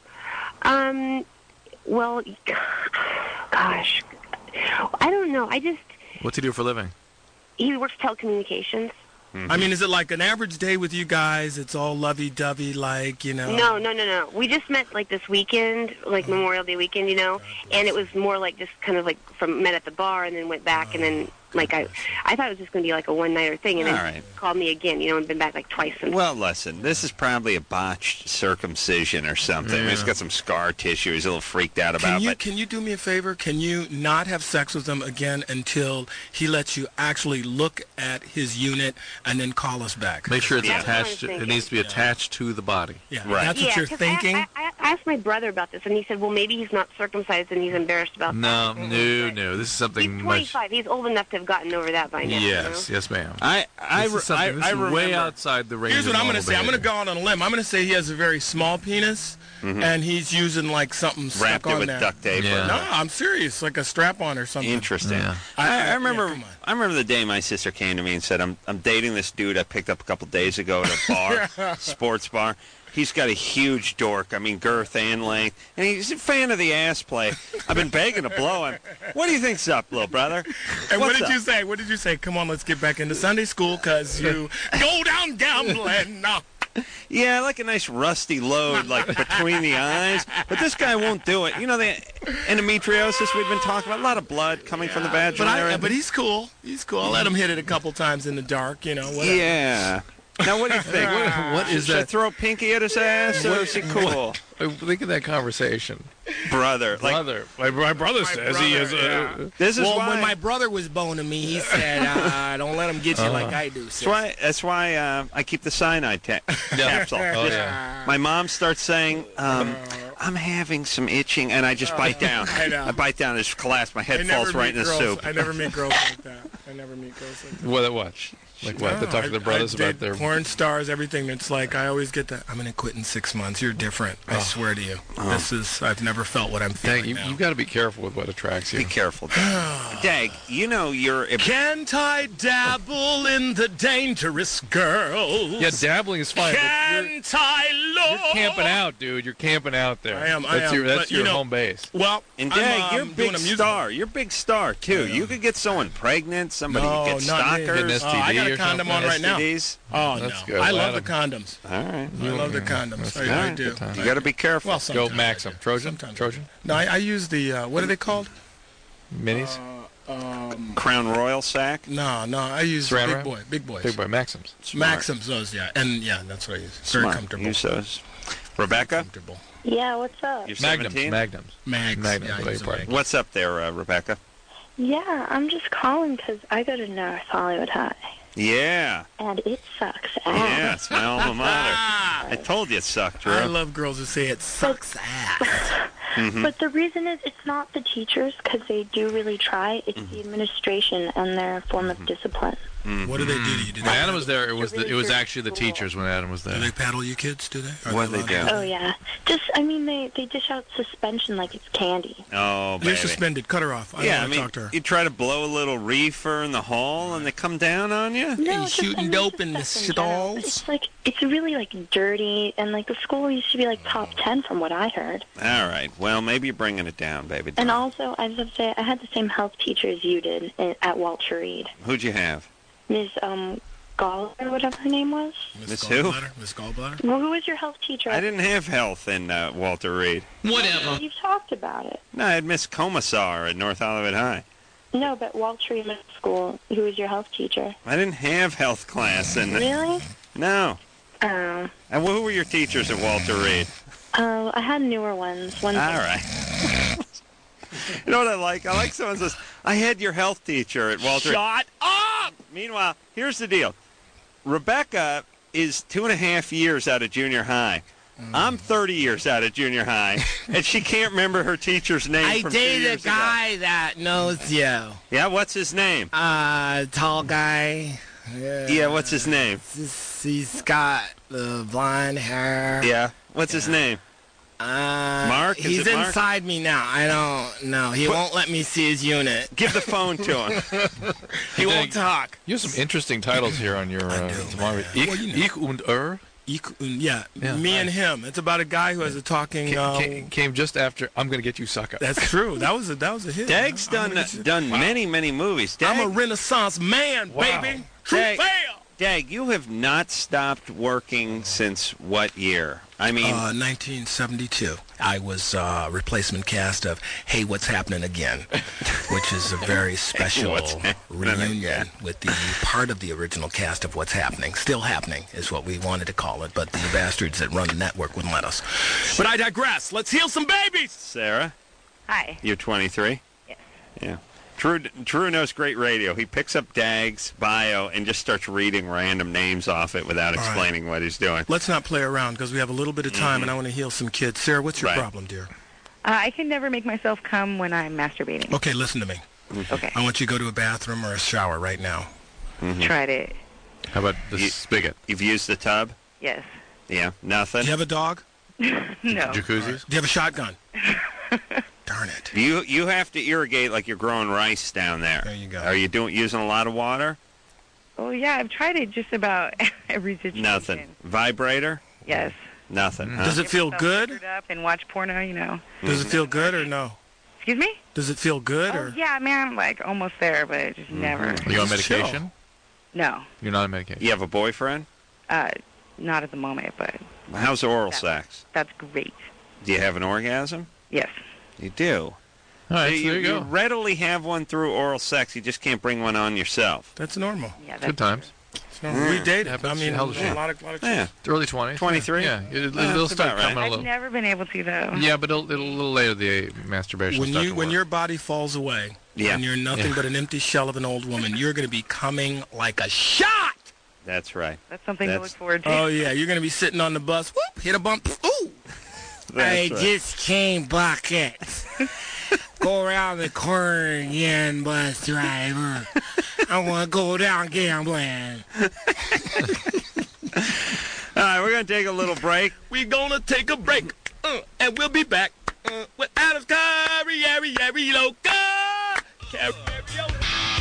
Um well gosh. I don't know. I just What's he do for a living? he works telecommunications. Mm-hmm. I mean, is it like an average day with you guys? It's all lovey-dovey, like, you know? No, no, no, no. We just met like this weekend, like Memorial Day weekend, you know, and it was more like just kind of like from met at the bar and then went back and then like I, I thought it was just going to be like a one nighter thing, and then All right. called me again, you know, and been back like twice. And Well, listen, this is probably a botched circumcision or something. Yeah. He's got some scar tissue he's a little freaked out about. Can you but can you do me a favor? Can you not have sex with him again until he lets you actually look at his unit and then call us back? Make sure it's Yeah. attached. To, it needs to be attached to the body. Yeah, Right. that's yeah, what you're 'cause thinking. I, I, I asked my brother about this, and he said, well, maybe he's not circumcised and he's embarrassed about No, that. no, no. This is something He's much. twenty-five. He's old enough to have gotten over that by now. Yes, You know? yes, ma'am. I, I, This re- is something. I, This I is remember. way outside the range. Here's what of I'm going to normal say. I'm going to behavior. go out on a limb. I'm going to say he has a very small penis, and he's using like something stuck Wrapped it on with there. duct tape. Yeah. No, I'm serious, like a strap-on or something. Interesting. Yeah. I, I Yeah, remember. come on. I remember the day my sister came to me and said, "I'm I'm dating this dude I picked up a couple days ago at a bar, sports bar," He's got a huge dork. I mean, girth and length. And he's a fan of the ass play. I've been begging to blow him. What do you think's up, little brother? And what What's did up? you say? What did you say? Come on, let's get back into Sunday school because you go down gambling. No. Yeah, I like a nice rusty load, like between the eyes. But this guy won't do it. You know, the endometriosis we've been talking about, a lot of blood coming from the vagina. But, I, area. but he's cool. He's cool. I'll let him hit it a couple times in the dark, you know. Whatever. Yeah. Now, what do you think? What, what is Should I that? throw a pinky at his ass, or What- is he cool? Think of that conversation. Brother. Like, Brother. My, my brother My says brother, he is a... yeah. This is well, why... when my brother was boning me, he said, uh, don't let him get you Uh-huh. like I do. That's why, that's why uh, I keep the cyanide ta- capsule. Oh, Just- yeah. My mom starts saying, um, I'm having some itching, and I just bite down. I know. I bite down, and just collapse. My head I never falls right meet in the girls. soup. I never meet girls like that. I never meet girls like that. What? What? Like what? They talk to their brothers I, I about their... porn stars, everything. It's like I always get that. I'm gonna quit in six months. You're different. I Oh. swear to you. This is. I've never felt what I'm feeling Dang, you, now. you got to be careful with what attracts you. Be careful, Dag. Dag, you know you're... A, Can't I dabble in the dangerous girls? Yeah, dabbling is fine. But you're, Can't I love? you're camping out, dude. You're camping out there. I am, I That's am, your, that's but, you your know- home base. Well, and I'm, Dag, um, you're a doing big a musical. star. You're a big star, too. Yeah. You could get someone pregnant, somebody No, could get not me. stalkers. Get an S T D Oh, I got a or condom something. on right now. S T Ds. Oh That's no, good. I Let love the him- condoms. All right. I love the condoms. That's I, good. I Good do. time. You got to be careful. Well, Go sometimes Maxim. I do. Trojan? Sometimes I Trojan? do. No, I, I use the uh, what are they called? Minis? Um, Crown Royal sack. no, no, I use Saran big wrap? boy, big boys. Big boy Maxims. Smart. Maxims, those, yeah, and yeah, that's what I use. Very Smart. comfortable. Use those. Rebecca, Comfortable. Yeah, what's up? you're Magnums. seventeen. Magnums. Mags. Magnums, yeah, I beg use your a pardon. mag. What's up there, uh, Rebecca? Yeah, I'm just calling because I go to North Hollywood High, Yeah. and it sucks ass. Yeah, it's my alma mater. I told you it sucked, Drew. I love girls who say it sucks ass. Mhm. But the reason is it's not the teachers because they do really try. It's the administration and their form of discipline. What do they do to you? Do they, When Adam was there, it was the, really it was good actually the school. teachers when Adam was do there. they paddle you kids? Do they? Are What do they allowed do? to- Oh yeah, just I mean they they dish out suspension like it's candy. Oh, baby. You're suspended. Cut her off. I Yeah, don't I want to mean, talk to her. you try to blow a little reefer in the hall, and they come down on you. No, Hey, just, shooting I mean, dope just in the stuff general, but stalls? It's like it's really like dirty, and like the school used to be like top ten from what I heard. All right. Well, maybe you're bringing it down, baby. And also, I just have to say, I had the same health teacher as you did in, at Walter Reed, Who'd you have? Miz Um, Gall or whatever her name was. Miss who? Gallbladder? Miss Gallbladder? Well, who was your health teacher? I didn't have health in uh, Walter Reed. Whatever. You've talked about it. No, I had Miss Commissar at North Hollywood High. No, but Walter Reed Middle School. Who was your health teacher? I didn't have health class in the... Really? No. Oh. And who were your teachers at Walter Reed? Oh, I had newer ones. One. All right. You know what I like? I like someone says, I had your health teacher at Walter Reed. Shut up! Meanwhile, here's the deal. Rebecca is two and a half years out of junior high. I'm thirty years out of junior high, and she can't remember her teacher's name I from two dated a years ago. guy that knows you. Yeah, what's his name? Uh, tall guy. Yeah. Yeah, what's his name? He's- He's got the blonde hair. Yeah, what's his name? Uh, Mark? Is He's it Mark? inside me now. I don't know. He Put- won't let me see his unit. Give the phone to him. He won't talk. You have some interesting titles here on your uh, tomorrow. Ich, Well, you know. ich und er Ich, yeah, Yeah. me and him. It's about a guy who has a talking. came, Uh, came, came just after I'm going to get you, sucker. that's true. That was a that was a hit. Dag's I'm done gonna get you- done many, many movies. Dag, I'm a Renaissance man, Wow. baby. True Dag, fail. Dag, you have not stopped working since what year? I mean, Uh, nineteen seventy-two. I was uh, replacement cast of Hey, What's Happening Again, which is a very special What's Happening reunion Again? with the part of the original cast of What's Happening. Still happening is what we wanted to call it, but the bastards that run the network wouldn't let us. But I digress. Let's heal some babies. Sarah, Hi. you're twenty-three? Yes. Yeah. Drew, Drew knows great radio. He picks up Dag's bio and just starts reading random names off it without All right. explaining what he's doing. Let's not play around because we have a little bit of time and I want to heal some kids. Sarah, what's your Right. problem, dear? Uh, I can never make myself come when I'm masturbating. Okay, listen to me. Okay. I want you to go to a bathroom or a shower right now. Mhm. Tried it. How about the You- spigot? You've used the tub? Yes. Yeah, nothing? Do you have a dog? No. Jacuzzis? Do you have a shotgun? Darn it. You you have to irrigate like you're growing rice down there. There you go. Are you doing using a lot of water? Oh, yeah, I've tried it just about every situation. Nothing. Vibrator? Yes. Nothing. Huh? Does it feel good? Up and watch porno, you know. Does it feel good or no? Excuse me? Does it feel good Oh, or? yeah, man, I'm like almost there, but it just never. Are you on Just chill. medication? No, You're not on medication. You have a boyfriend? uh, not at the moment, but How's oral That- sex? that's great. Do you have an orgasm? Yes. You do. All right, So so you, there you go. readily have one through oral sex. You just can't bring one on yourself. That's normal. Yeah, that's Good times. It's normal. We dated. Happens. I mean, How old is she? a lot of, lot of Yeah. chicks. Early twenties. twenty-three? Yeah, it, it, Yeah, it'll that's start about right. coming a I've little. never been able to though. Yeah, but it'll, it'll a little later the masturbation When will start you to when work. your body falls away Yeah. and you're nothing Yeah. but an empty shell of an old woman, you're going to be coming like a shot. That's right. That's something That's- to look forward to. Oh yeah, you're going to be sitting on the bus. Whoop, hit a bump. Ooh. That's right. just came buckets. Go around the corner again, bus driver. I want to go down gambling. All right, we're going to take a little break. We're going to take a break, uh, and we'll be back uh, with Adam's Karaoke. Karaoke.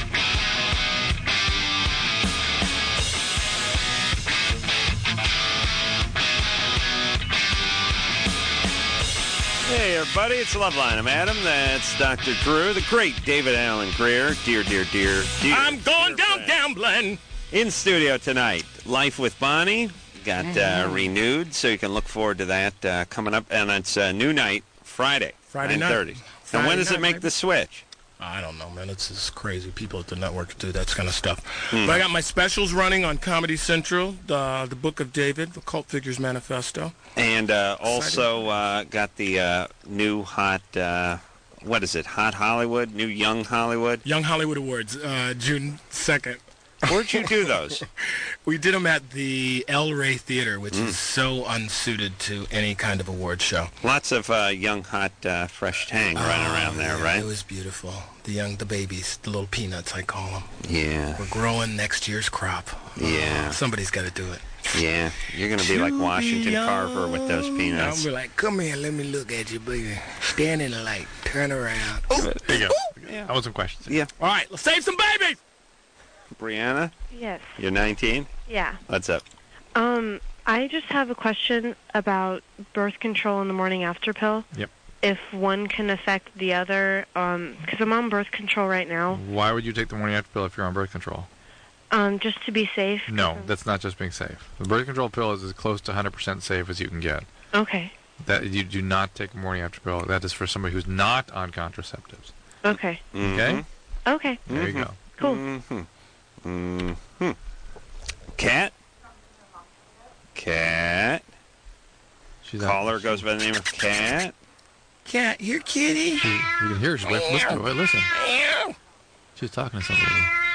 Hey, everybody, it's Loveline. I'm Adam. That's Doctor Drew, the great David Allen Greer. Dear, dear, dear, dear. I'm going dear down friend. gambling. In studio tonight, Life with Bonnie got uh, Mm-hmm. renewed, so you can look forward to that uh, coming up. And it's a new night, Friday, Friday night. nine thirty. And Friday when does it night, make baby. the switch? I don't know, man. It's just crazy. People at the network do that kind of stuff. Hmm. But I got my specials running on Comedy Central, the, the Book of David, the Cult Figures Manifesto. And uh, also uh, got the uh, new hot, uh, what is it, Hot Hollywood, new Young Hollywood? Young Hollywood Awards, uh, June second. Where'd you do those? We did them at the El Rey Theater, which Mm. is so unsuited to any kind of award show. Lots of uh, young, hot, uh, fresh tang running around there, Oh, yeah, right? It was beautiful. The young, the babies, the little peanuts, I call them. Yeah, We're growing next year's crop. Yeah. Oh, somebody's got to do it. yeah. You're going to be like Washington Carver with those I'll peanuts. be like, come here, let me look at you, baby. Stand in the light, turn around. There you go. I want some questions. Yeah. All right, let's save some babies. Brianna, Yes. you're nineteen? Yeah. What's up? Um, I just have a question about birth control and the morning after pill. Yep. If one can affect the other, um, because I'm on birth control right now, Why would you take the morning after pill if you're on birth control? um, just to be safe. No, that's not just being safe. The birth control pill is as close to one hundred percent safe as you can get. Okay. That you do not take a morning after pill. That is for somebody who's not on contraceptives. Okay. Okay? Okay. There you go. Cool. Mm-hmm. Mm-hmm. Cat? Cat? She's Caller goes by the name of Cat? Cat, here, kitty. She, you can hear her. She's wait, listen to her. Listen. She's talking to somebody.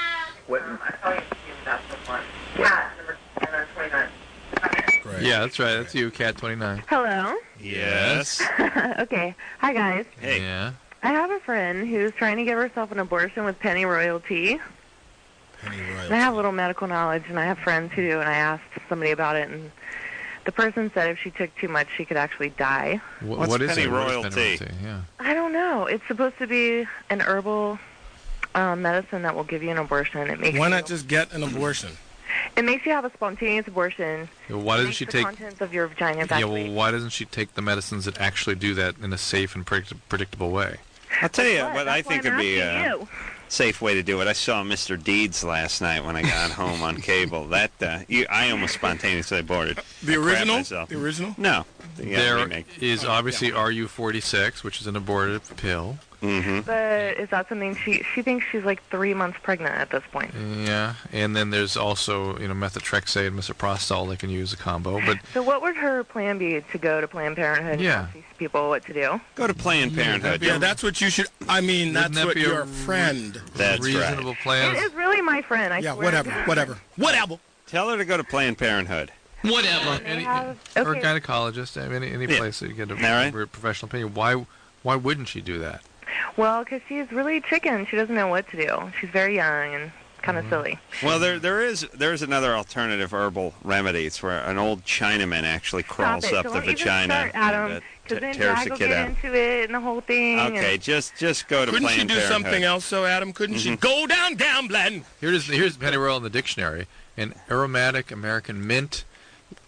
Yeah, that's right. That's you, Cat twenty-nine. Hello. Yes. Okay. Hi, guys. Hey. Yeah. I have a friend who's trying to give herself an abortion with penny royalty. Penny And I royalty. have a little medical knowledge, and I have friends who do, and I asked somebody about it, and the person said if she took too much, she could actually die. Wh- What's what is penny it? What is royalty? penny royalty? Yeah. I don't know. It's supposed to be an herbal um, medicine that will give you an abortion. It makes Why you, not just get an abortion? It makes you have a spontaneous abortion. Yeah, Why doesn't makes she the take? contents of your vagina Yeah. evacuate. Well, why doesn't she take the medicines that actually do that in a safe and predict- predictable way? I'll tell you What? what I That's why think I'm would be asking a you. safe way to do it. I saw Mister Deeds last night when I got home on cable. That uh, you, I almost spontaneously aborted. The I crapped original? myself. The original? No. The uh, There remake. is obviously R U forty-six, which is an abortive pill. Mm-hmm. But is that something she she thinks she's like three months pregnant at this point? Yeah, and then there's also you know methotrexate and misoprostol they can use a combo. But So what would her plan be to go to Planned Parenthood Yeah. and ask these people what to do? Go to Planned Parenthood. Yeah, that's what you should. I mean, Wouldn't that's that what be a your friend. That's right. reasonable plan. It is really my friend. I Yeah, swear. whatever, whatever, whatever. Tell her to go to Planned Parenthood. Whatever. They Any, have- Or a okay. gynecologist. I mean, any, any Yeah. place that you get a, All right. a professional opinion. Why, why wouldn't she do that? Well, because she's really chicken. She doesn't know what to do. She's very young and kind Mm-hmm. of silly. Well, there there is there is another alternative herbal remedy. It's where an old Chinaman actually crawls Stop it. up Don't the even vagina start, Adam, and uh, because t- then tears Jack the will kid get out. into it and the whole thing. Okay, and just just go to Couldn't she Planned do Parenthood. something else, though, Adam? Couldn't she go down gambling? Here's here's pennyroyal in the dictionary: an aromatic American mint,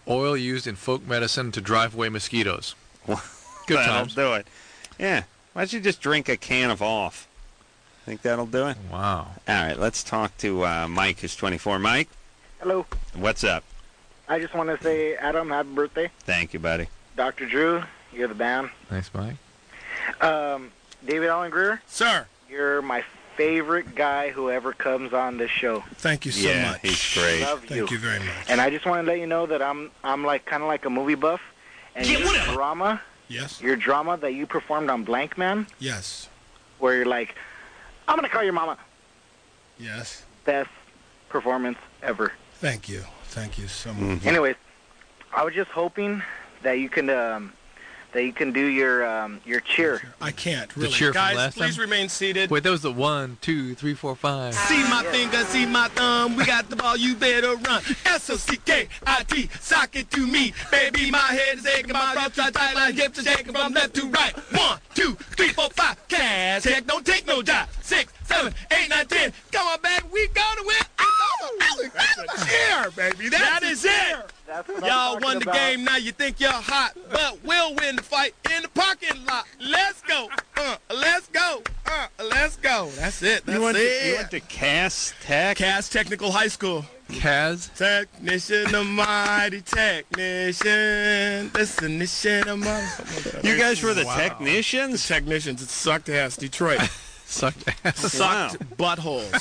Oil used in folk medicine to drive away mosquitoes. Good That'll times. do it. Yeah. Why don't you just drink a can of off? Think that'll do it? Wow. All right, let's talk to uh, Mike, who's twenty-four. Mike, Hello. what's up? I just want to say, Adam, happy birthday. Thank you, buddy. Doctor Drew, you're the man. Thanks, Mike. Um, David Allen Greer. Sir. You're my favorite guy who ever comes on this show. Thank you so yeah, much. he's great. Love Thank you very much. And I just want to let you know that I'm I'm like kind of like a movie buff. And Yeah, your whatever. drama, Yes. your drama that you performed on Blank Man, Yes. where you're like, I'm gonna call your mama. Yes. Best performance ever. Thank you. Thank you so much. Anyways, I was just hoping that you can um, that you can do your um, your cheer. I can't The really. cheer from Guys, last please time? remain seated. Wait, that was the one, two, three, four, five. See my finger, see my thumb. We got the ball, you better run. S O C K I T, sock it to me. Baby, my head is aching, my rough try tight line, hips are shaking from left to right. One, two, three, four, five. Cash, check, don't take no job. Six, seven, eight, nine, ten. Come on, baby, we gonna win. That's a cheer, baby. That's that is it. That's what I'm Y'all talking won the about. game, now you think you're hot, but we'll win the fight in the parking lot. Let's go. Uh, let's go. Uh, let's go. That's it. That's You went, it. to, you went to Cass Tech? Cass Technical High School. Kaz? Technician, the mighty technician. Definition of my... You guys were the Wow. technicians? The technicians. It sucked ass, Detroit. Sucked ass. Sucked buttholes.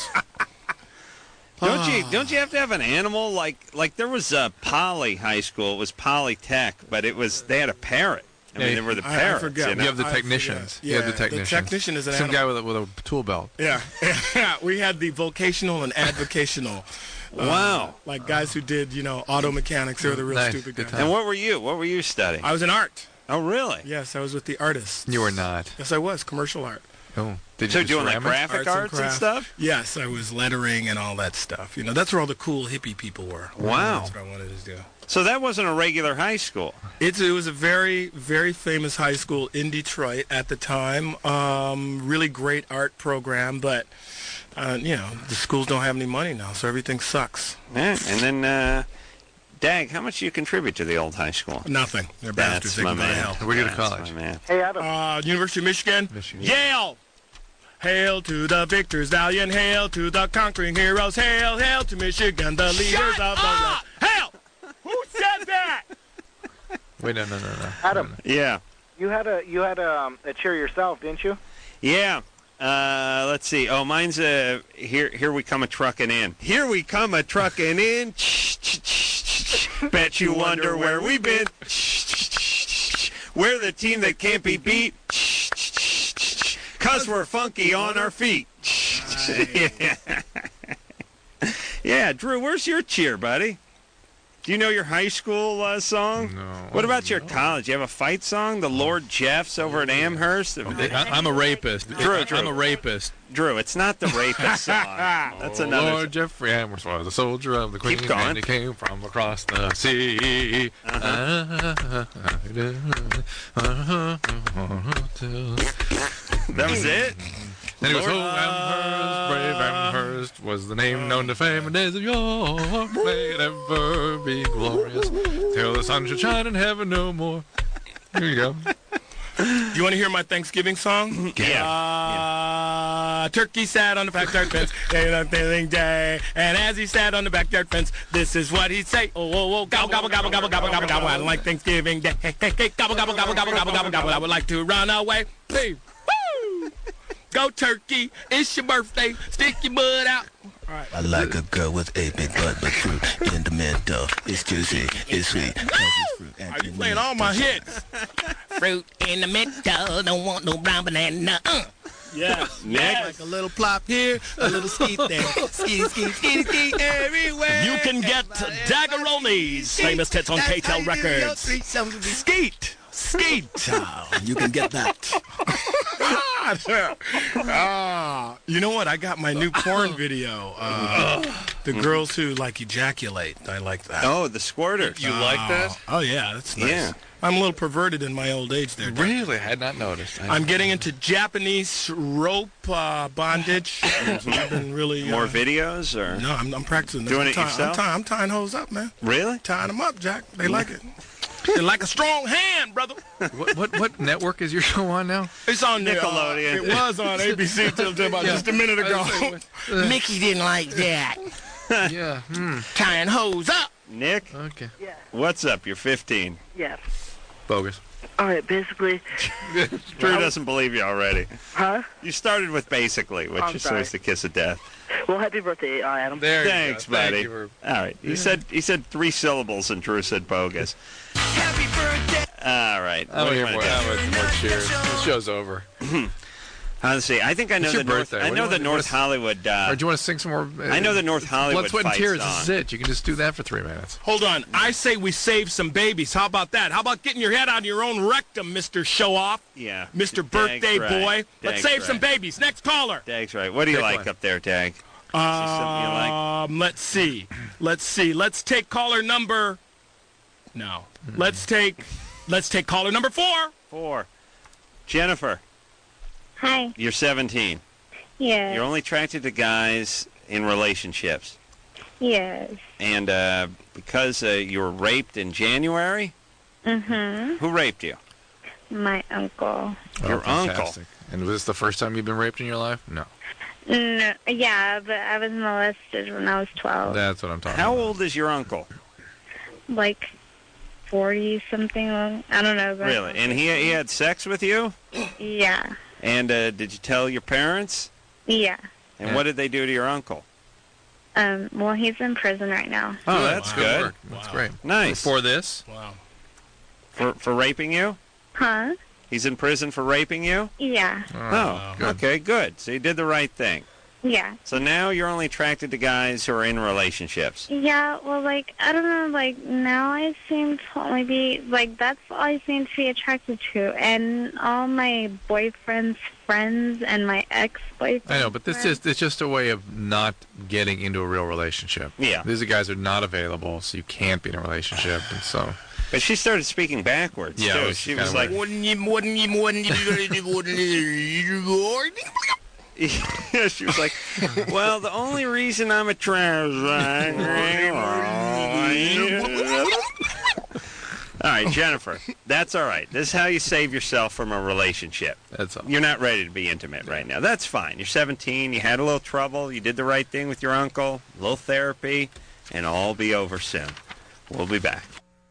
Don't you don't you have to have an animal like like there was a Poly High School, it was Poly Tech, but it was they had a parrot. I mean, Yeah, they were the I- I parrots. forget. you know? You have the I technicians. forget. You have Yeah, the the technicians. technician is an Some animal. guy with a, with a tool belt. Yeah. yeah. We had the vocational and advocational. Uh, Wow. Like guys who did, you know, auto mechanics. They were the real Nice. stupid Good guys. time. And what were you? What were you studying? I was in art. Oh, really? Yes, I was with the artists. You were not. Yes, I was. Commercial art. Oh. Did So you do doing like ceramics? graphic arts and, craft. stuff? Yes, I was lettering and all that stuff. You know, that's where all the cool hippie people were. Wow. That's what I wanted to do. So that wasn't a regular high school. It's, it was a very, very famous high school in Detroit at the time. Um, really great art program, but, uh, you know, the schools don't have any money now, so everything sucks. Yeah. And then, uh, Dag, how much do you contribute to the old high school? Nothing. They're That's bastards. They my can go to man. hell. Where'd you go to That's college? my man. Hey, Adam. Uh, University of Michigan. Michigan. Yale! Hail to the victors, valiant, hail to the conquering heroes, hail, hail to Michigan, the leaders Shut of the Ah! world. Hail! Who said that? Wait, no, no, no, no. Adam, Yeah. you had a you had a, um, a cheer yourself, didn't you? Yeah. Uh, let's see. Oh, mine's a here. Here we come a trucking in. Here we come a trucking in. Bet you wonder where we've been. We're the team that can't be beat. Cause we're funky on our feet. yeah. yeah, Drew, where's your cheer, buddy? Do you know your high school uh, song? No. What about your college? You have a fight song? The Lord Jeffs over at Amherst? I, I'm a rapist. Drew, I, Drew. I'm a rapist. Drew, it's not the rapist song. That's another Lord Jeffrey Amherst was a soldier of the Queen, Keep going. and he came from across the sea. That was it? And he was, Lord- oh, Amherst, brave Amherst, was the name known to fame in days of yore. May it ever be glorious, till the sun should shine in heaven no more. Here you go. Do you want to hear my Thanksgiving song? Yeah. Uh, turkey sat on the backyard fence, day of Thanksgiving Day, and as he sat on the backyard fence, this is what he'd say. Oh, oh, oh, gobble, gobble, gobble, gobble, gobble, gobble, gobble. I like Thanksgiving Day. Hey, hey, hey, gobble, gobble, gobble, gobble, gobble, gobble, gobble. I would like to run away. Hey, woo! Go turkey, it's your birthday, stick your butt out. All right. I like a girl with a big butt, but fruit in the middle. It's juicy, it's sweet. Are you playing all my hits? Fruit in the middle, don't want no brown banana. Uh. Yeah. Next. Like a little plop here, a little skeet there. Skeety, skeety, skeety, skeet everywhere. You can get Daggeroli's famous hits on K T L Records. Skeet. Skeet. You can get that. Ah, you know what? I got my new porn video. Uh, The girls who, like, ejaculate. I like that. Oh, the squirters. You like that? Oh, yeah, that's nice. Yeah. I'm a little perverted in my old age there. Doc. Really? I had not noticed. I I'm getting into Japanese rope uh, bondage. I've been really... More uh, videos? or No, I'm, I'm practicing. Doing I'm it tying, yourself? I'm, tying, I'm tying hoes up, man. Really? Tying them up, Jack. They like it. They like a strong hand, brother. what, what what network is your show on now? It's on the, uh, Nickelodeon. it was on A B C till till about Yeah. just a minute ago. Uh, Mickey didn't like that. Yeah. Hmm. Tying hoes up. Nick? Okay. Yeah. What's up? You're fifteen. Yeah. Bogus. All right, basically. Drew doesn't believe you already. Huh? You started with basically, which I'm is sorry. supposed to kiss of death. Well, happy birthday, uh, Adam. There Thanks, you go. Thank buddy. you for- All right. He said he said three syllables and Drew said bogus. Happy birthday. All right. I'm What do you here wanna more, do? I'm more cheers. The show's over. Uh, let's see. I think I know It's the your North. birthday. I What do know you the want- North what's- Hollywood. Uh, Or do you want to sing some more? uh, I know the North Hollywood Blood, Sweat, and fight Tears. song. This is it. You can just do that for three minutes. Hold on. I say we save some babies. How about that? How about getting your head out of your own rectum, Mister Show-Off? Yeah. Mister Dag's Birthday right. Boy. Let's Dag's save some right. babies. Next caller. Dag's right. What do you Pick like one. up there, Dag? something you like? Um, let's see. Let's see. Let's take caller number. No. Let's take. Let's take caller number four. Four. Jennifer, Hi. you're seventeen. Yes. You're only attracted to guys in relationships. Yes. And uh, because uh, you were raped in January, Mm-hmm. who raped you? My uncle. Your Oh, uncle. fantastic. And was this the first time you've been raped in your life? No. No, yeah, but I was molested when I was twelve. That's what I'm talking How about. old is your uncle? Like forty something. I don't know. But Really? And he he had sex with you? Yeah. And uh, did you tell your parents? Yeah. And Yeah. what did they do to your uncle? Um. Well, he's in prison right now. Oh, that's Good good. work. That's great. Nice. Before this? Wow. For for raping you? Huh? He's in prison for raping you? Yeah. Oh, good. okay, good. So you did the right thing. Yeah. So now you're only attracted to guys who are in relationships. Yeah, well, like, I don't know, like, now I seem to only be, like, that's all I seem to be attracted to. And all my boyfriend's friends and my ex-boyfriend. I know, but this is it's just a way of not getting into a real relationship. Yeah. These are guys who are not available, so you can't be in a relationship, and so. But she started speaking backwards, Yeah, too. it was She kinda was like, weird. Wouldn't you, wouldn't you, wouldn't you, wouldn't you, yeah, she was like, well, the only reason I'm attracted... All right, Jennifer, that's all right. This is how you save yourself from a relationship. That's all. You're not ready to be intimate right now. That's fine. You're seventeen. You had a little trouble. You did the right thing with your uncle. A little therapy, and it'll all be over soon. We'll be back.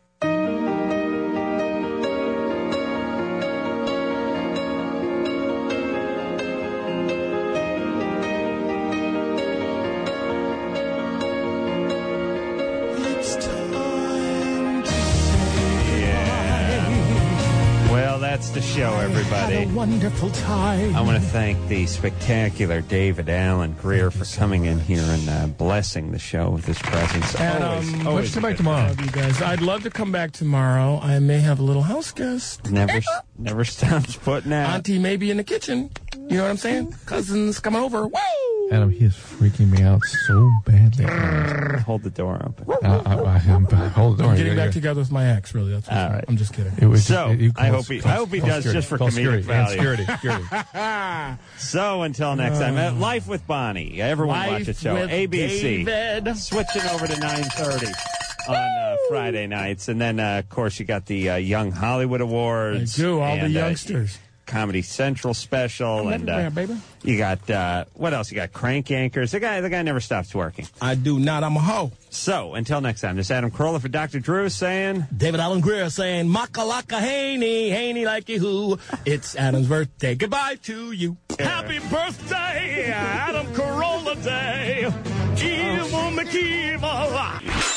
Well, that's the show, everybody. Had a wonderful time. I want to thank the spectacular David Allen Greer for coming in here and uh, blessing the show with his presence. And, always, um, always let's come a back good tomorrow. time. Love you guys. I'd love to come back tomorrow. I may have a little house guest. Never, never stops putting out. Auntie may be in the kitchen. You know what I'm saying? Cousins coming over. Whoa! Adam, he is freaking me out so badly. Hold the door open. Uh, I, I, I'm, hold the door. I'm getting Yeah, back yeah. together with my ex, really. That's what All right. I'm just kidding. It was So, just, you I call- hope he- call- I hope he call does security. just for Call comedic security. And value. security. Security. So until next time, uh, Life with Bonnie. Everyone Life watch the show. with A B C. David. Switching over to nine thirty on uh, Friday nights. And then, uh, of course, you got the uh, Young Hollywood I Awards. do, all the and, uh, youngsters. Comedy Central special. I'm and uh, everywhere, baby. you got, uh, what else? You got Crank Yankers. The guy, the guy never stops working. I do not. I'm a hoe. So until next time, this is Adam Carolla for Doctor Drew saying... David Allen Greer saying, Makalaka Haney, Haney like you who. It's Adam's birthday. Goodbye to you. Happy birthday, Adam Carolla Day. Kiva Makiva.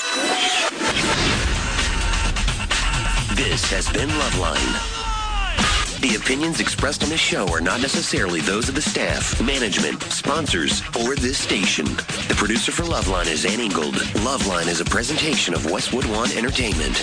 This has been Loveline. The opinions expressed on this show are not necessarily those of the staff, management, sponsors, or this station. The producer for Loveline is Ann Ingold. Loveline is a presentation of Westwood One Entertainment.